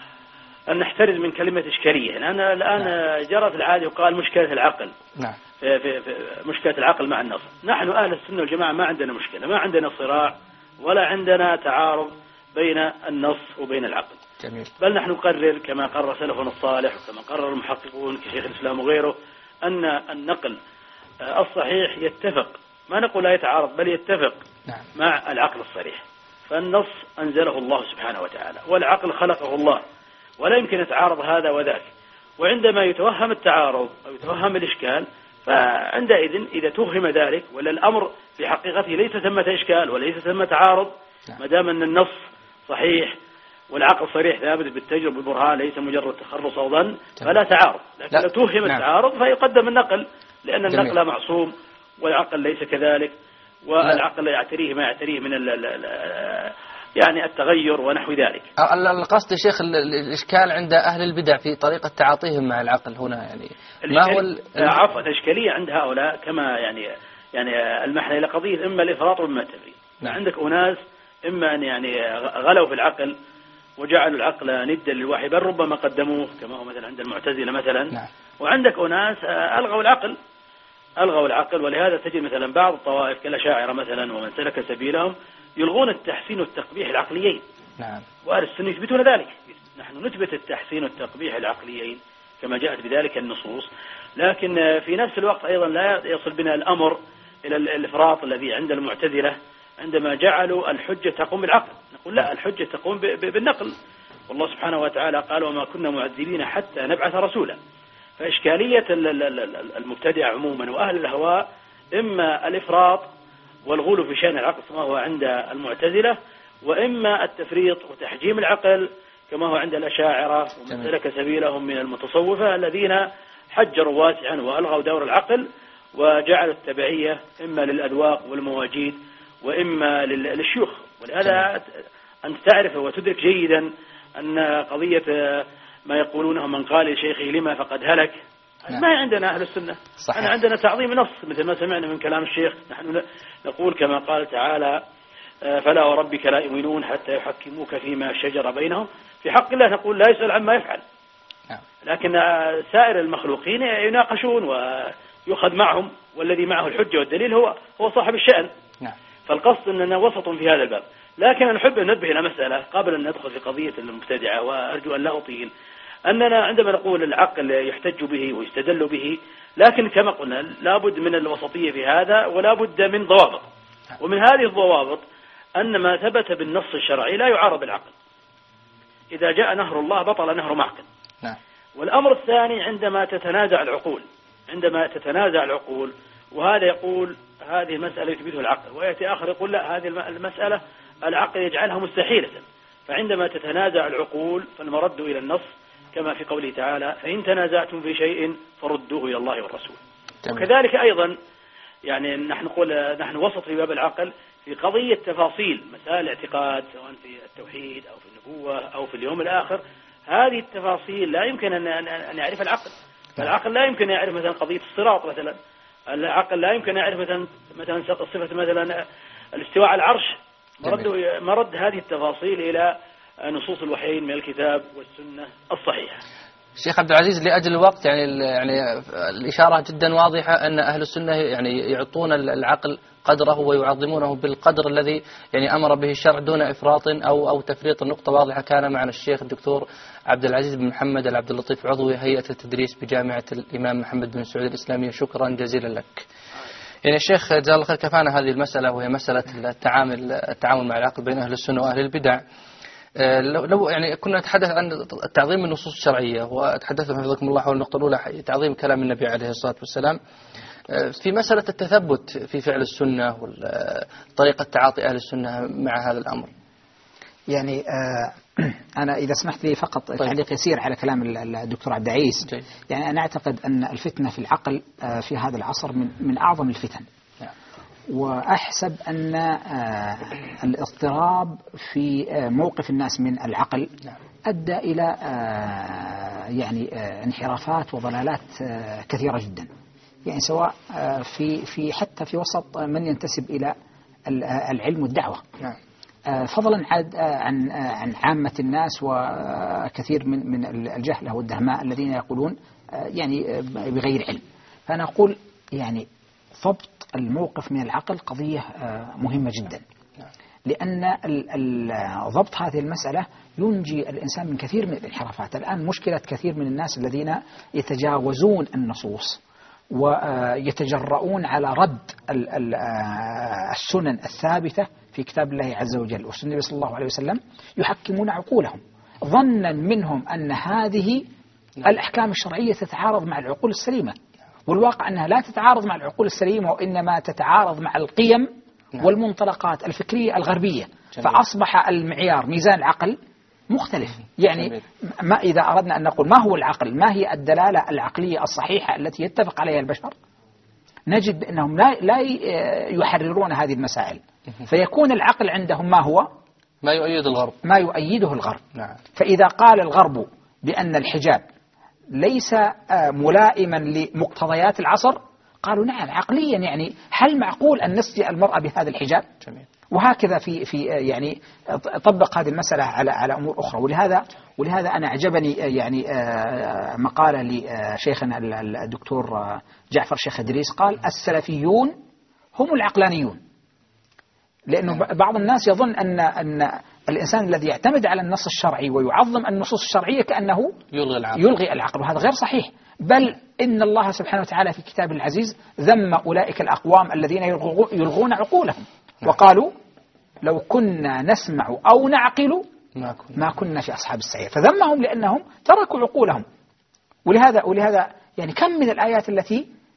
أن نحترز من كلمة إشكالية، لأن الآن نعم. جرت العادة وقال مشكلة العقل. نعم. في في في مشكلة العقل مع النص. نحن أهل السنة والجماعة ما عندنا مشكلة، ما عندنا صراع ولا عندنا تعارض بين النص وبين العقل. جميل. بل نحن نقرر كما قرر سلفنا الصالح وكما قرر المحققون كشيخ الإسلام وغيره أن النقل الصحيح يتفق، ما نقول لا يتعارض بل يتفق نعم. مع العقل الصريح. فالنص أنزله الله سبحانه وتعالى، والعقل خلقه الله، ولا يمكن يتعارض هذا وذاك. وعندما يتوهم التعارض أو يتوهم الإشكال، فعندئذ إذا توهم ذلك ولا الأمر في حقيقته ليس ثمة إشكال وليس ثمة تعارض، ما دام أن النص صحيح والعقل صريح ثابت بالتجربة والبرهان ليس مجرد تخرص أو ظن، فلا تعارض. لكن لو توهم نعم. التعارض فيقدم النقل، لأن جميل. النقل معصوم والعقل ليس كذلك، والعقل يعتريه ما يعتريه من ال ال ال يعني التغير ونحو ذلك. القصد يا شيخ الإشكال عند أهل البدع في طريقة تعاطيهم مع العقل هنا، يعني ما هو عفوا الإشكالية عند هؤلاء كما يعني يعني المحنة إلى قضية إما الإفراط وإما التفريط. نعم. عندك أناس إما أن يعني غلوا في العقل وجعلوا العقل ندا للوحي، بل ربما قدموه كما هو مثلا عند المعتزلة مثلا. نعم. وعندك أناس ألغوا العقل ألغوا العقل ولهذا تجد مثلا بعض الطوائف كالأشاعرة مثلا ومن سلك سبيلهم يلغون التحسين والتقبيح العقليين. نعم. وأهل السنة يثبتون ذلك. نحن نثبت التحسين والتقبيح العقليين كما جاءت بذلك النصوص، لكن في نفس الوقت أيضا لا يصل بنا الأمر إلى الإفراط الذي عند المعتزلة عندما جعلوا الحجة تقوم بالعقل. نقول لا، الحجة تقوم بالنقل، والله سبحانه وتعالى قال: وما كنا معذبين حتى نبعث رسولا. فإشكالية المبتدع عموما وأهل الهواء إما الإفراط والغلو في شأن العقل كما هو عند المعتزلة، وإما التفريط وتحجيم العقل كما هو عند الأشاعرة ومن سلك سبيلهم من المتصوفة الذين حجروا واسعا وألغوا دور العقل وجعلوا التبعية إما للأذواق والمواجيد وإما للشيوخ. ولهذا أنت تعرف وتدرك جيدا أن قضية ما يقولونه من قال لشيخه لما فقد هلك ما عندنا أهل السنة. صحيح. أنا عندنا تعظيم نص مثل ما سمعنا من كلام الشيخ. نحن نقول كما قال تعالى فلا وربك لا يؤمنون حتى يحكموك فيما شجر بينهم. في حق الله نقول لا يسأل عما يفعل، لكن سائر المخلوقين يناقشون ويؤخذ معهم، والذي معه الحجة والدليل هو هو صاحب الشأن. فالقصد أننا وسط في هذا الباب. لكن نحب أن ننبه إلى مسألة قبل أن ندخل في قضية المبتدعة، وأرجو أن لا أطيل، أننا عندما نقول العقل يحتج به ويستدل به، لكن كما قلنا لابد من الوسطية في هذا ولا بد من ضوابط. ومن هذه الضوابط أن ما ثبت بالنص الشرعي لا يعارض العقل. إذا جاء نهر الله بطل نهر معقل. نعم. والأمر الثاني عندما تتنازع العقول، عندما تتنازع العقول وهذا يقول هذه المسألة يثبتها العقل، ويأتي آخر يقول لا هذه المسألة العقل يجعلها مستحيلة. فعندما تتنازع العقول فالمرد إلى النص كما في قوله تعالى فإن تنازعتم في شيء فردوه إلى الله والرسول. وكذلك أيضا يعني نحن نقول نحن وسط في باب العقل في قضية تفاصيل مسائل الاعتقاد سواء في التوحيد أو في النبوة أو في اليوم الآخر. هذه التفاصيل لا يمكن أن أن يعرف العقل. فالعقل لا يمكن أن يعرف مثلا قضية الصراط مثلا. العقل لا يمكن أن يعرف مثلا مثلا صفة مثلا الاستواء على العرش. مرد مرد هذه التفاصيل إلى نصوص الوحيين من الكتاب والسنة الصحيحة. شيخ عبد العزيز لأجل الوقت يعني يعني الإشارة جدا واضحة أن أهل السنة يعني يعطون العقل قدره ويعظمونه بالقدر الذي يعني أمر به الشرع دون إفراط أو أو تفريط. النقطة واضحة. كان معنا الشيخ الدكتور عبد العزيز بن محمد العبد اللطيف عضو هيئة التدريس بجامعة الإمام محمد بن سعود الإسلامية. شكرا جزيلا لك. يعني الشيخ جزاه الله خير كفانا هذه المسألة وهي مسألة التعامل التعامل مع العقل بين أهل السنة وأهل البدع. لو يعني كنا نتحدث عن تعظيم النصوص الشرعية وتحدثنا حفظكم الله حول النقطة الأولى تعظيم كلام النبي عليه الصلاة والسلام في مسألة التثبت في فعل السنة وطريقة تعاطي أهل السنة مع هذا الأمر. يعني أنا إذا سمحت لي فقط تعليق يسير على كلام الدكتور عبد العزيز. يعني أنا أعتقد أن الفتنة في العقل في هذا العصر من من أعظم الفتن. وأحسب أن الاضطراب في موقف الناس من العقل أدى إلى يعني انحرافات وضلالات كثيرة جدا. يعني سواء في في حتى في وسط من ينتسب إلى العلم والدعوة، فضلا عن عن عامة الناس وكثير من من الجهلة والدهماء الذين يقولون يعني بغير علم. فأنا أقول يعني ضبط الموقف من العقل قضية مهمة جدا، لأن ضبط هذه المسألة ينجي الإنسان من كثير من الانحرافات. الآن مشكلة كثير من الناس الذين يتجاوزون النصوص ويتجرؤون على رد السنن الثابتة في كتاب الله عز وجل والسنة النبي صلى الله عليه وسلم، يحكمون عقولهم ظنا منهم أن هذه الأحكام الشرعية تتعارض مع العقول السليمة، والواقع أنها لا تتعارض مع العقول السليمة وإنما تتعارض مع القيم والمنطلقات الفكرية الغربية. فأصبح المعيار ميزان العقل مختلف. يعني ما إذا أردنا أن نقول ما هو العقل، ما هي الدلالة العقلية الصحيحة التي يتفق عليها البشر، نجد أنهم لا لا يحررون هذه المسائل. فيكون العقل عندهم ما هو ما يؤيد الغرب ما يؤيده الغرب. نعم. فإذا قال الغرب بأن الحجاب ليس ملائما لمقتضيات العصر قالوا نعم عقليا، يعني هل معقول أن نسجئ المرأة بهذا الحجاب؟ جميل. وهكذا في في يعني طبق هذه المسألة على على أمور أخرى. ولهذا ولهذا أنا أعجبني يعني مقالة لشيخنا الدكتور جعفر شيخ إدريس قال السلفيون هم العقلانيون. لأنه بعض الناس يظن أن أن الإنسان الذي يعتمد على النص الشرعي ويعظم النصوص الشرعية كأنه يلغي العقل, يلغي العقل وهذا غير صحيح. بل إن الله سبحانه وتعالى في كتابه العزيز ذم أولئك الأقوام الذين يلغون عقولهم وقالوا لو كنا نسمع أو نعقل ما كنا في أصحاب السعير. فذمهم لأنهم تركوا عقولهم. ولهذا ولهذا يعني كم من الآيات التي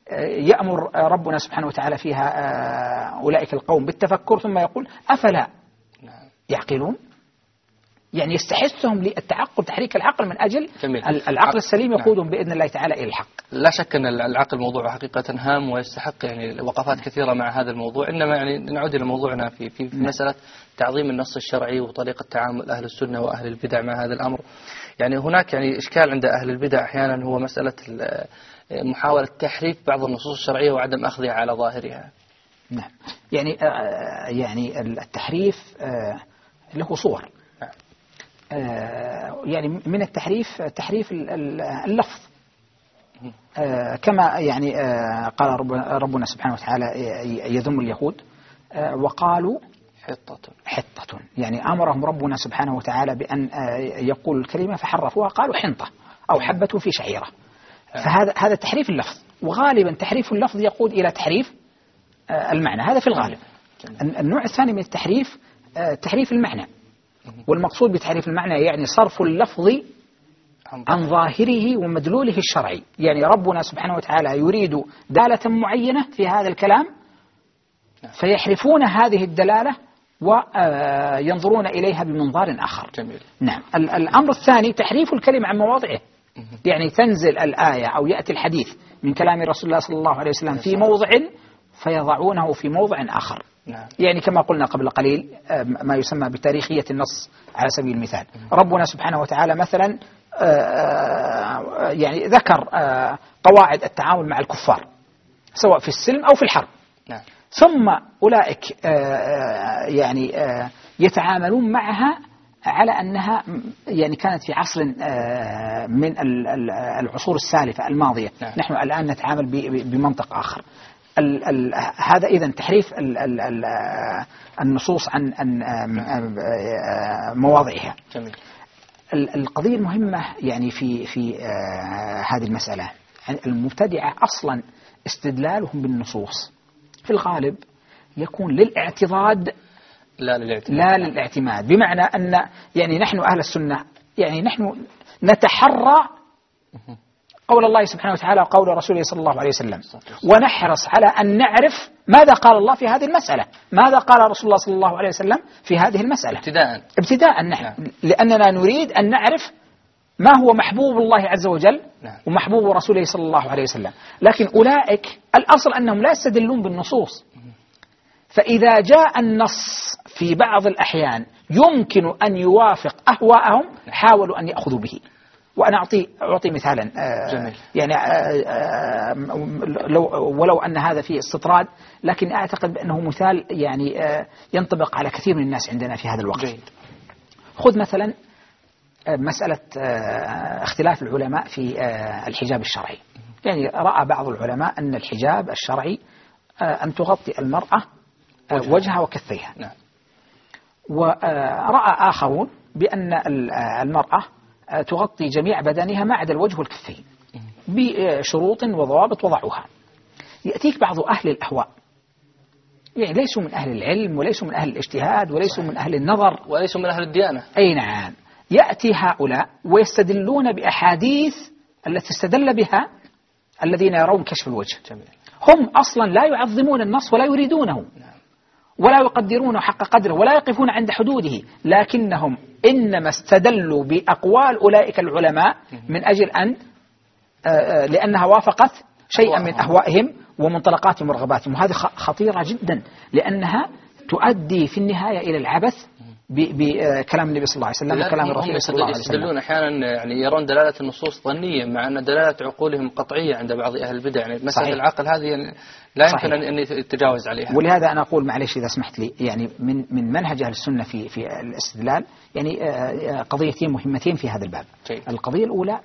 يأمر ربنا سبحانه وتعالى فيها أولئك القوم بالتفكر، ثم يقول أفلا يعقلون، يعني يستحثهم للتعقل، تحريك العقل من أجل جميل. العقل السليم يقودهم بإذن الله تعالى إلى الحق. لا شك أن العقل موضوع حقيقة هام ويستحق يعني وقفات كثيرة مع هذا الموضوع، إنما يعني نعود إلى موضوعنا في في, في مسألة تعظيم النص الشرعي وطريقة تعامل أهل السنة وأهل البدع مع هذا الأمر. يعني هناك يعني إشكال عند أهل البدع أحيانا هو مسألة محاولة تحريف بعض النصوص الشرعية وعدم أخذها على ظاهرها. نعم، يعني آه يعني التحريف آه له صور. نعم. آه يعني من التحريف تحريف اللفظ، آه كما يعني آه قال ربنا, ربنا سبحانه وتعالى يذم اليهود آه وقالوا حطة حطة، يعني أمرهم ربنا سبحانه وتعالى بأن آه يقول الكلمة فحرفوها قالوا حنطة أو حبة في شعيرة. فهذا هذا تحريف اللفظ، وغالبا تحريف اللفظ يقود إلى تحريف آه المعنى، هذا في الغالب. النوع الثاني من التحريف آه تحريف المعنى، والمقصود بتحريف المعنى يعني صرف اللفظ عن ظاهره ومدلوله الشرعي، يعني ربنا سبحانه وتعالى يريد دالة معينة في هذا الكلام فيحرفون هذه الدلالة وينظرون إليها بمنظار آخر. جميل. نعم. الأمر الثاني تحريف الكلمة عن مواضعه، يعني تنزل الآية أو يأتي الحديث من كلام رسول الله صلى الله عليه وسلم في موضع فيضعونه في موضع آخر. نعم. يعني كما قلنا قبل قليل ما يسمى بتاريخية النص على سبيل المثال. ربنا سبحانه وتعالى مثلا يعني ذكر قواعد التعامل مع الكفار سواء في السلم أو في الحرب. نعم. ثم أولئك يعني يتعاملون معها على أنها يعني كانت في عصر من العصور السالفة الماضية. نعم. نحن الآن نتعامل بمنطق آخر. ال ال هذا إذن تحريف ال ال ال النصوص عن, عن مواضعها. جميل. القضية المهمة يعني في في هذه المسألة، يعني المبتدعة أصلا استدلالهم بالنصوص في الغالب يكون للاعتضاد لا للاعتماد. لا للاعتماد، بمعنى أن يعني نحن أهل السنة يعني نحن نتحرى قول الله سبحانه وتعالى وقول رسوله صلى الله عليه وسلم، ونحرص على أن نعرف ماذا قال الله في هذه المسألة، ماذا قال رسول الله صلى الله عليه وسلم في هذه المسألة ابتداء ابتداء نحن. نعم. لأننا نريد أن نعرف ما هو محبوب الله عز وجل. نعم. ومحبوب رسوله صلى الله عليه وسلم. لكن أولئك الأصل أنهم لا يستدلون بالنصوص، فإذا جاء النص في بعض الأحيان يمكن أن يوافق أهواءهم حاولوا أن يأخذوا به. وأنا أعطي أعطي مثالا. جميل. يعني لو ولو أن هذا فيه استطراد، لكن أعتقد بأنه مثال يعني ينطبق على كثير من الناس عندنا في هذا الوقت. جيد. خذ مثلا مسألة اختلاف العلماء في الحجاب الشرعي. يعني رأى بعض العلماء أن الحجاب الشرعي أن تغطي المرأة وجهها وكفيها. نعم. ورأى آخرون بأن المرأة تغطي جميع بدنها ما عدا الوجه والكفين بشروط وضوابط وضعوها. يأتيك بعض أهل الأهواء، يعني ليسوا من أهل العلم وليسوا من أهل الاجتهاد وليسوا من أهل النظر وليسوا من أهل الديانة. أي نعم. يأتي هؤلاء ويستدلون بأحاديث التي استدل بها الذين يرون كشف الوجه. جميل. هم أصلا لا يعظمون النص ولا يريدونه ولا يقدرونه حق قدره ولا يقفون عند حدوده، لكنهم إنما استدلوا بأقوال أولئك العلماء من أجل أن لأنها وافقت شيئا من أهوائهم ومنطلقاتهم ورغباتهم. وهذه خطيرة جدا لأنها تؤدي في النهاية إلى العبث بكلام النبي صلى الله عليه وسلم وكلام الرسول صلى الله عليه وسلم. يستدلون أحيانا يعني يرون دلالة النصوص ظنية مع أن دلالة عقولهم قطعية عند بعض أهل البدع. يعني مسألة العقل هذه لا يمكن صحيح. أن يتجاوز عليها. ولهذا أنا أقول معلش إذا سمحت لي، يعني من من منهج أهل السنة في في الاستدلال يعني قضيتين مهمتين في هذا الباب. جيد. القضية الأولى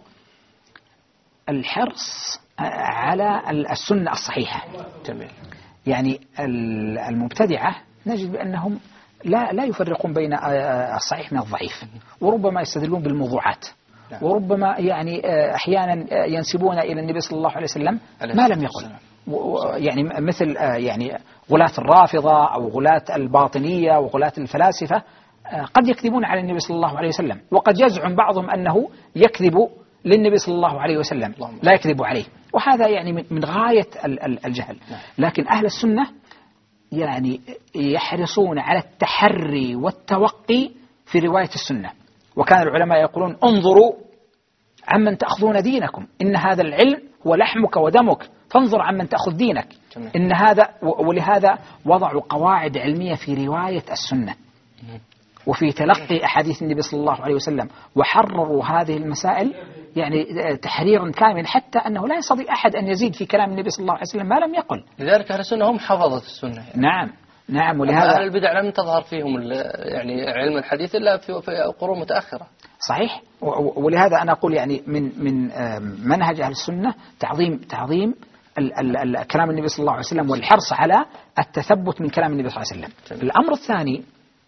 الحرص على السنة الصحيحة. جميل. يعني المبتدعة نجد بأنهم لا لا يفرقون بين الصحيح من الضعيف، وربما يستدلون بالموضوعات، وربما يعني أحيانا ينسبون إلى النبي صلى الله عليه وسلم ما لم يقل، يعني مثل يعني غلاة الرافضة أو غلاة الباطنية وغلاة الفلاسفة قد يكذبون على النبي صلى الله عليه وسلم، وقد يزعم بعضهم أنه يكذب للنبي صلى الله عليه وسلم لا يكذب عليه. وهذا يعني من غاية الجهل. لكن أهل السنة يعني يحرصون على التحري والتوقي في رواية السنة. وكان العلماء يقولون انظروا عمن تأخذون دينكم، إن هذا العلم هو لحمك ودمك، فانظر عمن تأخذ دينك. إن هذا، ولهذا وضعوا قواعد علمية في رواية السنة وفي تلقي أحاديث النبي صلى الله عليه وسلم، وحرروا هذه المسائل يعني تحريرا كاملا، حتى أنه لا يستطيع أحد أن يزيد في كلام النبي صلى الله عليه وسلم ما لم يقل. لذلك أهل السنة هم حفظة السنة يعني. نعم نعم. ولهذا أهل البدع لم تظهر فيهم يعني علم الحديث إلا في قرون متأخرة. صحيح. ولهذا أنا أقول يعني من من منهج أهل السنة تعظيم تعظيم ال ال كلام النبي صلى الله عليه وسلم والحرص على التثبت من كلام النبي صلى الله عليه وسلم. الأمر الثاني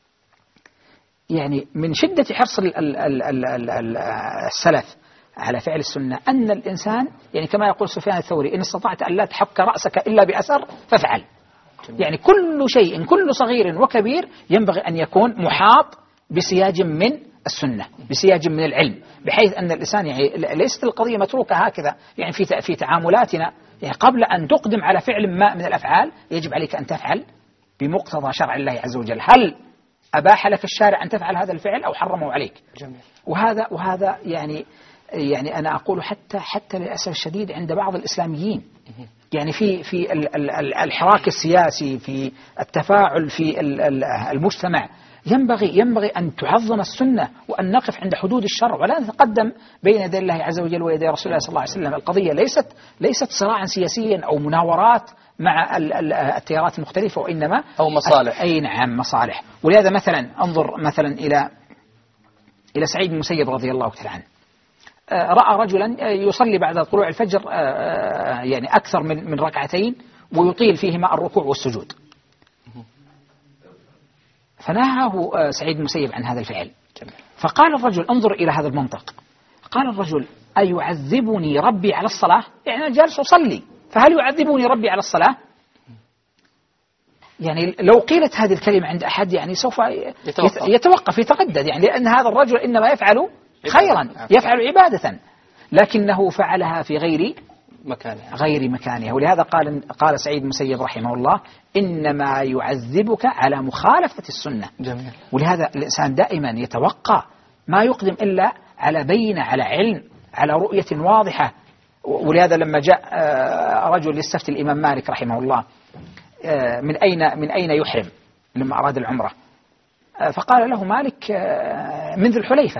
يعني من شدة حرص ال ال ال ال ال ال السلف على فعل السنة أن الإنسان يعني كما يقول سفيان الثوري إن استطعت أن لا تحك رأسك إلا بأثر فافعل. يعني كل شيء كل صغير وكبير ينبغي أن يكون محاط بسياج من السنة، بسياج من العلم، بحيث أن الإنسان يعني ليست القضية متروكة هكذا يعني في في تعاملاتنا. يعني قبل أن تقدم على فعل ما من الأفعال يجب عليك أن تفعل بمقتضى شرع الله عز وجل. هل أباح لك الشارع أن تفعل هذا الفعل أو حرمه عليك؟ جميل. وهذا وهذا يعني يعني أنا أقول حتى حتى للأسف الشديد عند بعض الإسلاميين، يعني في في الحراك السياسي، في التفاعل في المجتمع، ينبغي ينبغي أن تعظم السنة وأن نقف عند حدود الشرع ولا نتقدم بين يدي الله عز وجل ويدي رسول الله صلى الله عليه وسلم. القضية ليست ليست صراعا سياسيا أو مناورات مع التيارات المختلفة، وإنما أو مصالح. أي نعم مصالح. ولهذا مثلا انظر مثلا إلى إلى سعيد بن المسيب رضي الله تعالى عنه، رأى رجلا يصلي بعد طلوع الفجر يعني أكثر من من ركعتين ويطيل فيهما الركوع والسجود، فنهاه سعيد بن المسيب عن هذا الفعل. فقال الرجل انظر إلى هذا المنطق، قال الرجل أيعذبني ربي على الصلاة؟ يعني أنا جالس أصلي، فهل يعذبني ربي على الصلاة؟ يعني لو قيلت هذه الكلمة عند أحد يعني سوف يتوقف, يتوقف يتردد، يعني لأن هذا الرجل إنما يفعل خيرا، يفعل عبادة، لكنه فعلها في غير مكانها غير مكانها. ولهذا قال قال سعيد بن المسيب رحمه الله إنما يعذبك على مخالفة السنة. جميل. ولهذا الإنسان دائما يتوقع ما يقدم إلا على بينة، على علم، على رؤية واضحة. ولهذا لما جاء رجل يستفتي الإمام مالك رحمه الله من أين من أين يحرم لما أراد العمرة، فقال له مالك من ذي الحليفة،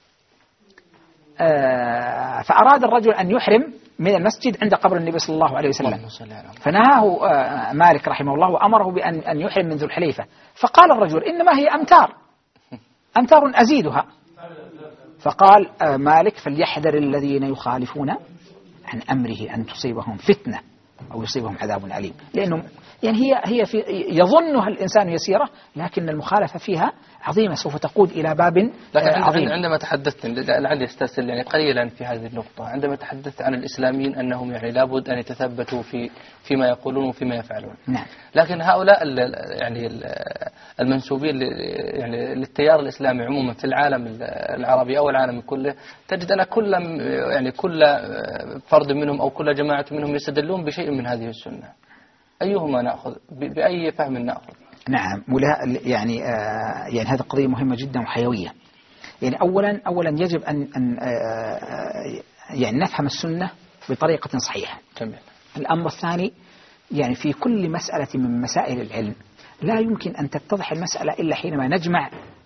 فأراد الرجل أن يحرم من المسجد عند قبر النبي صلى الله عليه وسلم، فنهاه مالك رحمه الله وأمره بأن أن يحرم من ذي الحليفة. فقال الرجل إنما هي أمتار أمتار أزيدها. فقال مالك فليحذر الذين يخالفون عن أمره أن تصيبهم فتنة أو يصيبهم عذاب عليم. لأنه يعني هي هي في يظنها الإنسان يسيرة، لكن المخالفة فيها عظيمة، سوف تقود إلى باب لكن عظيم. عندما تحدثت لعلي استرسل يعني قليلا في هذه النقطة، عندما تحدثت عن الإسلاميين أنهم يعني لابد أن يتثبتوا في فيما يقولون وفيما يفعلون. نعم. لكن هؤلاء يعني المنسوبين يعني للتيار الإسلامي عموما في العالم العربي أو العالم كله، تجد أن كل يعني كل فرد منهم أو كل جماعة منهم يستدلون بشيء من هذه السنة. أيهما نأخذ؟ بأي فهم نأخذ؟ نعم. يعني آه يعني هذه قضية مهمة جدا وحيوية. يعني أولا أولا يجب أن أن آه يعني نفهم السنة بطريقة صحيحة. تمام. الأمر الثاني يعني في كل مسألة من مسائل العلم لا يمكن أن تتضح المسألة إلا حينما نجمع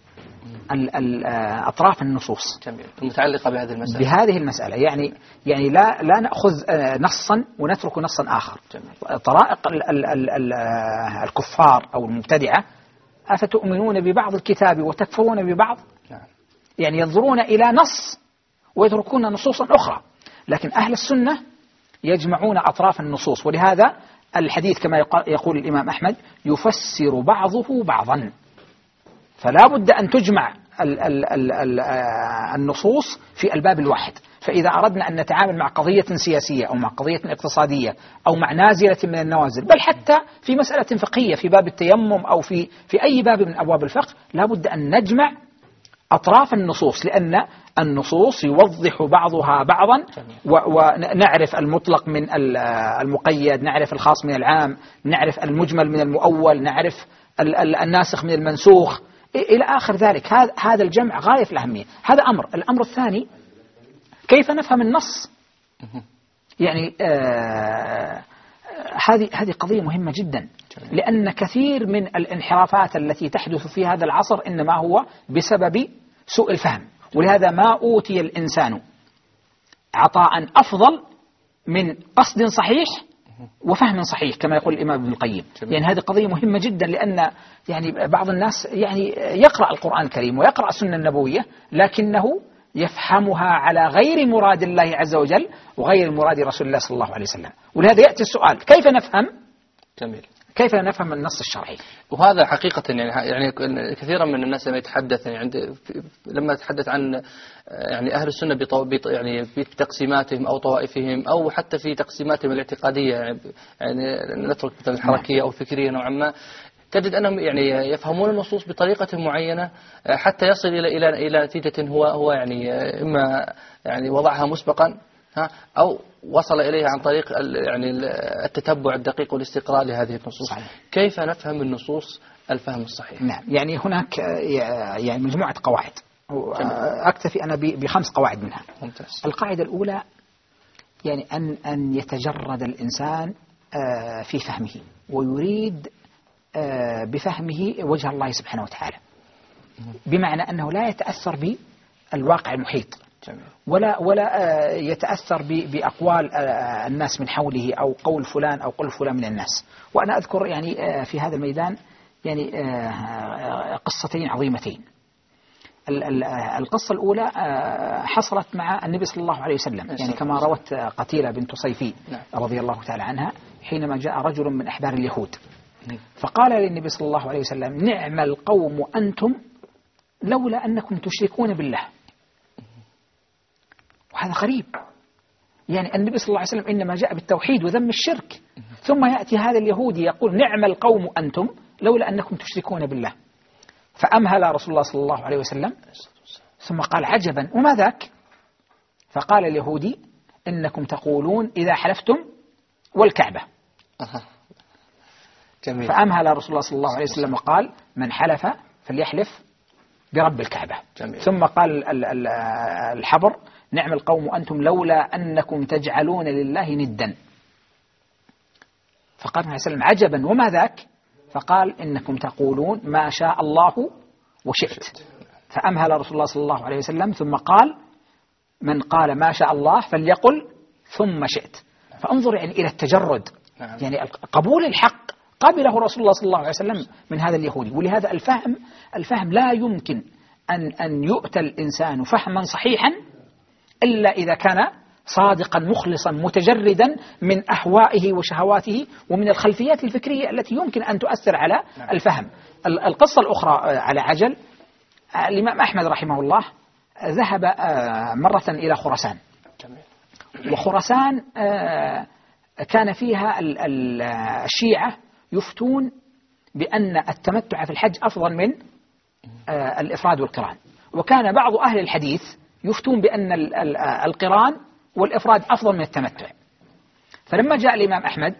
أطراف النصوص المتعلقة بهذه المسألة بهذه المسألة. يعني يعني لا لا نأخذ نصا ونترك نصا آخر. جميل. طرائق ال ال ال ال الكفار أو المبتدعة أفتؤمنون ببعض الكتاب وتكفرون ببعض. نعم. يعني ينظرون إلى نص ويتركون نصوصا أخرى، لكن أهل السنة يجمعون أطراف النصوص. ولهذا الحديث كما يقول الإمام أحمد يفسر بعضه بعضا، فلا بد أن تجمع ال ال ال ال النصوص في الباب الواحد. فإذا أردنا أن نتعامل مع قضية سياسية أو مع قضية اقتصادية أو مع نازلة من النوازل، بل حتى في مسألة فقهية في باب التيمم أو في في أي باب من أبواب الفقه، لا بد أن نجمع أطراف النصوص، لأن النصوص يوضح بعضها بعضا، ونعرف المطلق من المقيد، نعرف الخاص من العام، نعرف المجمل من المؤول، نعرف الناسخ من المنسوخ إلى آخر ذلك. هذا الجمع غاية في الأهمية. هذا أمر. الأمر الثاني كيف نفهم النص. يعني آه هذه هذه قضية مهمة جدا، لأن كثير من الانحرافات التي تحدث في هذا العصر إنما هو بسبب سوء الفهم. ولهذا ما أوتي الإنسان عطاء أفضل من قصد صحيح وفهم صحيح كما يقول الإمام ابن القيم. يعني هذه قضية مهمة جدا، لأن يعني بعض الناس يعني يقرأ القرآن الكريم ويقرأ السنة النبوية لكنه يفهمها على غير مراد الله عز وجل وغير مراد رسول الله صلى الله عليه وسلم. ولهذا يأتي السؤال كيف نفهم جميل. كيف نفهم النص الشرعي. وهذا حقيقة يعني يعني كثيرا من الناس لما يتحدث يعني عند لما يتحدث عن يعني أهل السنة بطو يعني في تقسيماتهم أو طوائفهم أو حتى في تقسيماتهم الاعتقادية، يعني, يعني نترك مثلا الحركية أو الفكرية نوعا ما، تجد أنهم يعني يفهمون النصوص بطريقة معينة حتى يصل إلى إلى إلى نتيجة هو هو يعني إما يعني وضعها مسبقا ها أو وصل إليها عن طريق يعني التتبع الدقيق والاستقراء لهذه النصوص. صحيح. كيف نفهم النصوص الفهم الصحيح؟ نعم. يعني هناك يعني مجموعة قواعد، أكتفي أنا بخمس قواعد منها. ممتاز. القاعدة الأولى يعني أن أن يتجرد الإنسان في فهمه ويريد بفهمه وجه الله سبحانه وتعالى، بمعنى أنه لا يتأثر بالواقع المحيط ولا ولا يتأثر بأقوال الناس من حوله أو قول فلان أو قول فلان من الناس. وأنا أذكر يعني في هذا الميدان يعني قصتين عظيمتين. القصة الأولى حصلت مع النبي صلى الله عليه وسلم، يعني كما روت قتيلة بنت صيفي رضي الله تعالى عنها حينما جاء رجل من أحبار اليهود فقال للنبي صلى الله عليه وسلم: نعم القوم أنتم لولا أنكم تشركون بالله. وهذا غريب، يعني النبي صلى الله عليه وسلم إنما جاء بالتوحيد وذم الشرك، ثم يأتي هذا اليهودي يقول: نعم القوم أنتم لولا أنكم تشركون بالله. فأمهل رسول الله صلى الله عليه وسلم ثم قال: عجبا، وما ذاك؟ فقال اليهودي: إنكم تقولون إذا حلفتم والكعبة. جميل. فأمهل رسول الله صلى الله عليه وسلم وقال: من حلف فليحلف برب الكعبة. جميل. ثم قال الحبر: نعم القوم أنتم لولا أنكم تجعلون لله ندا. فقال النبي صلى الله عليه وسلم: عجبا، وما ذاك؟ فقال: إنكم تقولون ما شاء الله وشئت. فأمهل رسول الله صلى الله عليه وسلم ثم قال: من قال ما شاء الله فليقل ثم شئت. فانظر يعني إلى التجرد، يعني قبول الحق قبله رسول الله صلى الله عليه وسلم من هذا اليهودي. ولهذا الفهم الفهم لا يمكن أن أن يؤتى الإنسان فهما صحيحا إلا إذا كان صادقا مخلصا متجردا من أهوائه وشهواته ومن الخلفيات الفكرية التي يمكن أن تؤثر على الفهم. القصة الأخرى على عجل، الإمام أحمد رحمه الله ذهب مرة إلى خراسان، وخراسان كان فيها الشيعة يفتون بأن التمتع في الحج أفضل من الإفراد والقران، وكان بعض أهل الحديث يفتون بأن القران والإفراد أفضل من التمتع. فلما جاء الإمام أحمد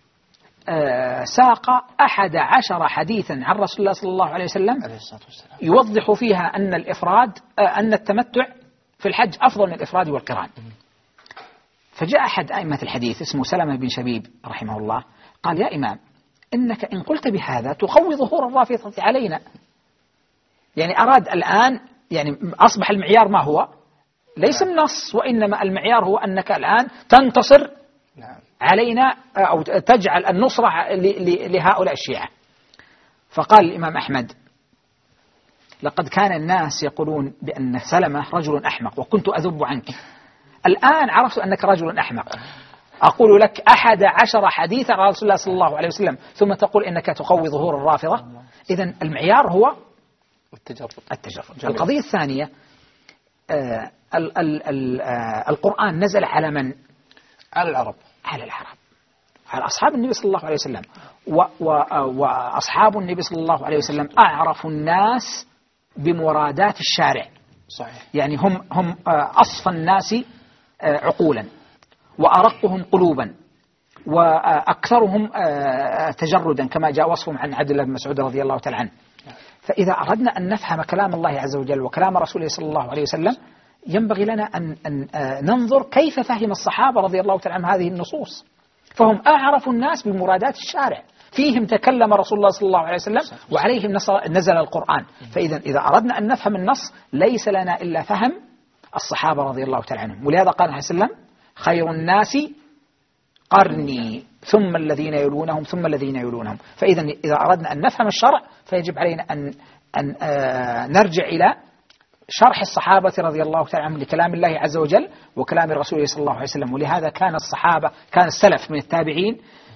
ساق أحد عشر حديثا عن رسول الله صلى الله عليه وسلم يوضح فيها أن الإفراد أن التمتع في الحج أفضل من الإفراد والقران. فجاء أحد أئمة الحديث اسمه سلمة بن شبيب رحمه الله قال: يا إمام، إنك إن قلت بهذا تقوي ظهور الرافضة علينا. يعني أراد الآن، يعني أصبح المعيار ما هو؟ ليس النص، وإنما المعيار هو أنك الآن تنتصر علينا أو تجعل النصرة لهؤلاء الشيعة. فقال الإمام أحمد: لقد كان الناس يقولون بأن سلمة رجل أحمق وكنت أذب عنك، الآن عرفت أنك رجل أحمق. أقول لك أحد عشر حديثا عن رسول الله صلى الله عليه وسلم ثم تقول إنك تقوي ظهور الرافضة. إذن المعيار هو التجرد. التجرد. القضية الثانية، آه ال ال ال آه القرآن نزل على من؟ على العرب على العرب على أصحاب النبي صلى الله عليه وسلم، وأصحاب النبي صلى الله عليه وسلم أعرف الناس بمرادات الشارع. صحيح. يعني هم هم أصفى الناس عقولا وأرقهم قلوبا وأكثرهم تجردا كما جاء وصفهم عن عبد الله بن مسعود رضي الله تعالى عنه. فإذا أردنا أن نفهم كلام الله عز وجل وكلام رسوله صلى الله عليه وسلم ينبغي لنا أن, أن ننظر كيف فهم الصحابة رضي الله تعالى عنهم هذه النصوص، فهم أعرف الناس بمرادات الشارع، فيهم تكلم رسول الله صلى الله عليه وسلم وعليهم نزل القرآن. فإذا إذا أردنا أن نفهم النص ليس لنا إلا فهم الصحابة رضي الله تعالى عنهم. ولهذا قال عليه وسلم خير الناس قرني ثم الذين يلونهم ثم الذين يلونهم. فإذا إذا أردنا أن نفهم الشرع فيجب علينا أن, أن نرجع إلى شرح الصحابة رضي الله تعالى عنهم لكلام الله عز وجل وكلام الرسول صلى الله عليه وسلم. ولهذا كان الصحابة كان السلف من التابعين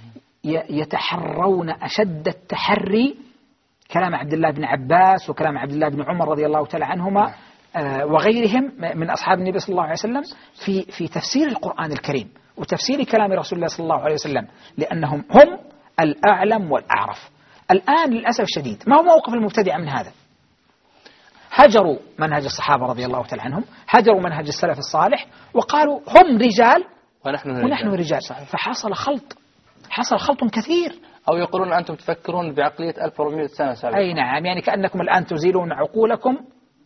يتحرون أشد التحري كلام عبد الله بن عباس وكلام عبد الله بن عمر رضي الله تعالى عنهما وغيرهم من أصحاب النبي صلى الله عليه وسلم في في تفسير القرآن الكريم وتفسير كلام رسول الله صلى الله عليه وسلم، لأنهم هم الأعلم والأعرف. الآن للأسف الشديد ما هو موقف المبتدع من هذا؟ هجروا منهج الصحابة رضي الله تعالى عنهم، هجروا منهج السلف الصالح وقالوا هم رجال ونحن رجال, ونحن رجال. فحصل خلط، حصل خلط كثير. أو يقولون أنتم تفكرون بعقلية ألف وأربعمائة سنة سابقا. أي نعم، يعني كأنكم الآن تزيلون عقولكم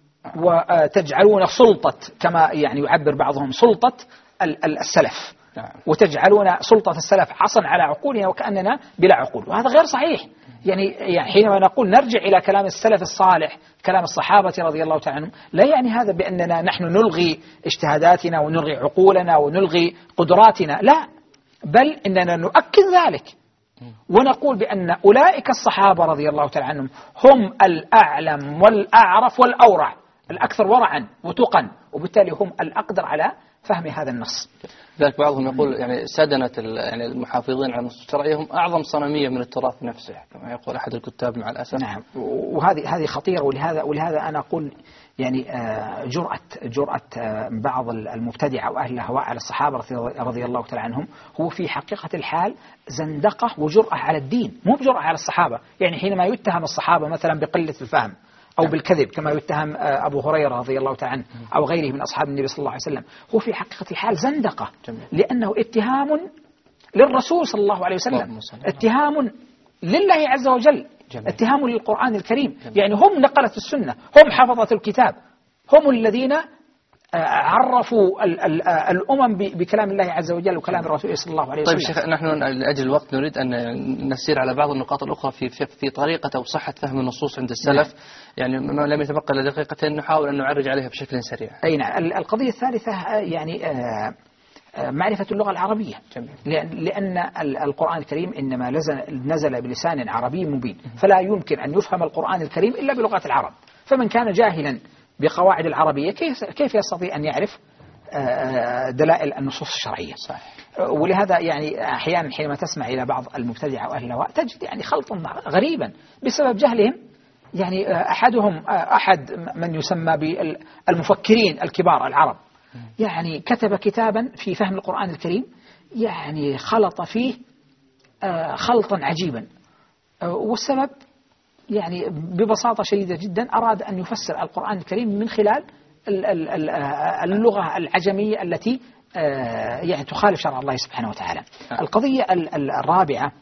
وتجعلون سلطة كما يعني يعبر بعضهم سلطة السلف، وتجعلون سلطة السلف عصا على عقولنا وكأننا بلا عقول، وهذا غير صحيح. يعني, يعني حينما نقول نرجع إلى كلام السلف الصالح كلام الصحابة رضي الله تعالى عنهم لا يعني هذا بأننا نحن نلغي اجتهاداتنا ونلغي عقولنا ونلغي قدراتنا، لا، بل إننا نؤكد ذلك ونقول بأن أولئك الصحابة رضي الله تعالى عنهم هم الأعلم والأعرف والأورع، الأكثر ورعا وتقا، وبالتالي هم الأقدر على فهم هذا النص. ذلك بعضهم يقول يعني سدنة يعني المحافظين على النصوص الشرعية هم أعظم صنمية من التراث نفسه كما يقول أحد الكتاب مع الأسف. نعم، وهذه هذه خطيرة. ولهذا ولهذا أنا أقول يعني جرأة جرأة بعض المبتدعة وأهل الهواء على الصحابة رضي الله تعالى عنهم هو في حقيقة الحال زندقة وجرأة على الدين، مو بجرأة على الصحابة. يعني حينما يتهم الصحابة مثلا بقلة الفهم أو بالكذب كما يتهم أبو هريرة رضي الله تعالى عنه أو غيره من أصحاب النبي صلى الله عليه وسلم، هو في حقيقة الحال زندقة، لأنه اتهام للرسول صلى الله عليه وسلم، اتهام لله عز وجل، اتهام للقرآن الكريم. يعني هم نقلة السنة، هم حفظة الكتاب، هم الذين عرفوا الأمم بكلام الله عز وجل وكلام الرسول صلى الله عليه وسلم. طيب شيخ، نحن لأجل الوقت نريد أن نسير على بعض النقاط الأخرى في في طريقة أو صحة فهم النصوص عند السلف. يعني ما لم يتبقى إلا دقيقتين نحاول أن نعرج عليها بشكل سريع. أي نعم. القضية الثالثة يعني معرفة اللغة العربية، لأن القرآن الكريم إنما نزل بلسان عربي مبين، فلا يمكن أن يفهم القرآن الكريم إلا بلغة العرب. فمن كان جاهلا بقواعد العربية كيف يستطيع أن يعرف دلائل النصوص الشرعية؟ صحيح. ولهذا يعني أحيانا حينما تسمع إلى بعض المبتدعة وأهل الهواء تجد يعني خلطا غريبا بسبب جهلهم. يعني أحدهم أحد من يسمى بالمفكرين الكبار العرب يعني كتب كتابا في فهم القرآن الكريم، يعني خلط فيه خلطا عجيبا، والسبب يعني ببساطة شديدة جدا أراد أن يفسر القرآن الكريم من خلال اللغة العجمية التي يعني تخالف شرع الله سبحانه وتعالى. القضية الرابعة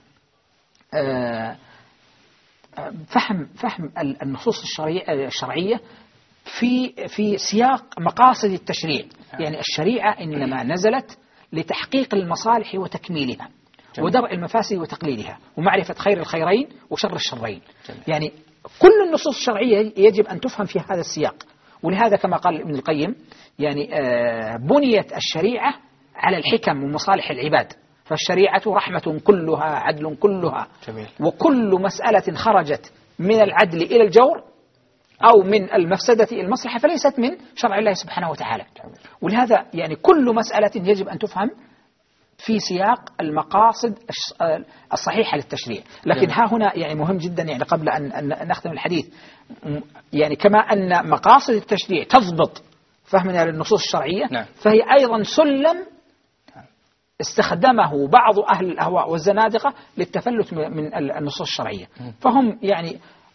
فهم فهم النصوص الشرعية في في سياق مقاصد التشريع. يعني الشريعة إنما نزلت لتحقيق المصالح وتكميلها ودرء المفاسد وتقليلها ومعرفة خير الخيرين وشر الشرين. يعني كل النصوص الشرعية يجب أن تفهم في هذا السياق. ولهذا كما قال ابن القيم يعني بنيت الشريعة على الحكم ومصالح العباد، فالشريعة رحمة كلها عدل كلها. جميل. وكل مسألة خرجت من العدل إلى الجور أو من المفسدة إلى المصلحة فليست من شرع الله سبحانه وتعالى. جميل. ولهذا يعني كل مسألة يجب أن تفهم في سياق المقاصد الصحيحة للتشريع. لكن ها هنا يعني مهم جدا يعني قبل أن نختم الحديث، يعني كما أن مقاصد التشريع تضبط فهمنا للنصوص الشرعية، نعم. فهي أيضا سلم استخدمه بعض أهل الأهواء والزنادقة للتفلت من النصوص الشرعية. فهم يعني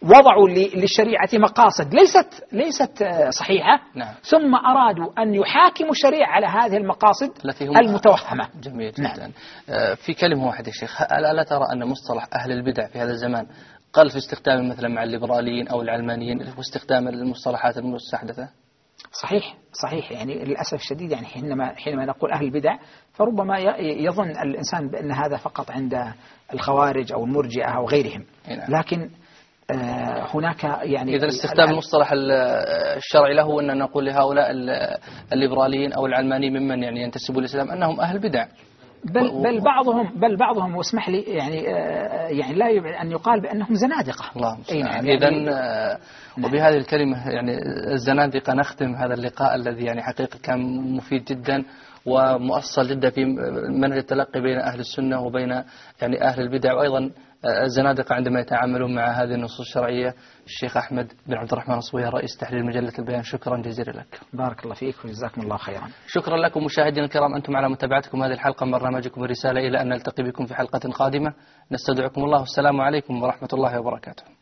وضعوا للشريعة مقاصد ليست ليست صحيحة. نعم. ثم أرادوا أن يحاكموا الشريعة على هذه المقاصد المتوهمة. جميل جدا. نعم. في كلمة واحدة يا شيخ، ألا ترى أن مصطلح أهل البدع في هذا الزمان قل في استخدامه مثلا مع الليبراليين أو العلمانيين واستخدام المصطلحات المستحدثة؟ صحيح صحيح، يعني للأسف الشديد يعني حينما حينما نقول أهل البدع فربما يظن الإنسان بأن هذا فقط عند الخوارج أو المرجئة أو غيرهم. لكن هناك يعني إذا استخدام المصطلح الشرعي له أن نقول لهؤلاء الليبراليين أو العلمانيين ممن يعني ينتسبوا للإسلام أنهم أهل بدع. بل بل بعضهم بل بعضهم واسمح لي يعني يعني لا يبعد أن يقال بأنهم زنادقة. الله المستعان. إذا وبهذه الكلمة يعني الزنادقة نختم هذا اللقاء الذي يعني حقيقة كان مفيد جدا ومؤصل جدا في منهج التلقي بين أهل السنة وبين يعني أهل البدع وأيضا الزنادقة عندما يتعاملون مع هذه النصوص الشرعية. الشيخ أحمد بن عبد الرحمن الصوية رئيس تحرير مجلة البيان، شكرا جزيلا لك. بارك الله فيك وجزاكم الله خيرا. شكرا لكم مشاهدينا الكرام أنتم على متابعتكم هذه الحلقة من برنامجكم الرسالة، إلى أن نلتقي بكم في حلقة قادمة نستودعكم الله والسلام عليكم ورحمة الله وبركاته.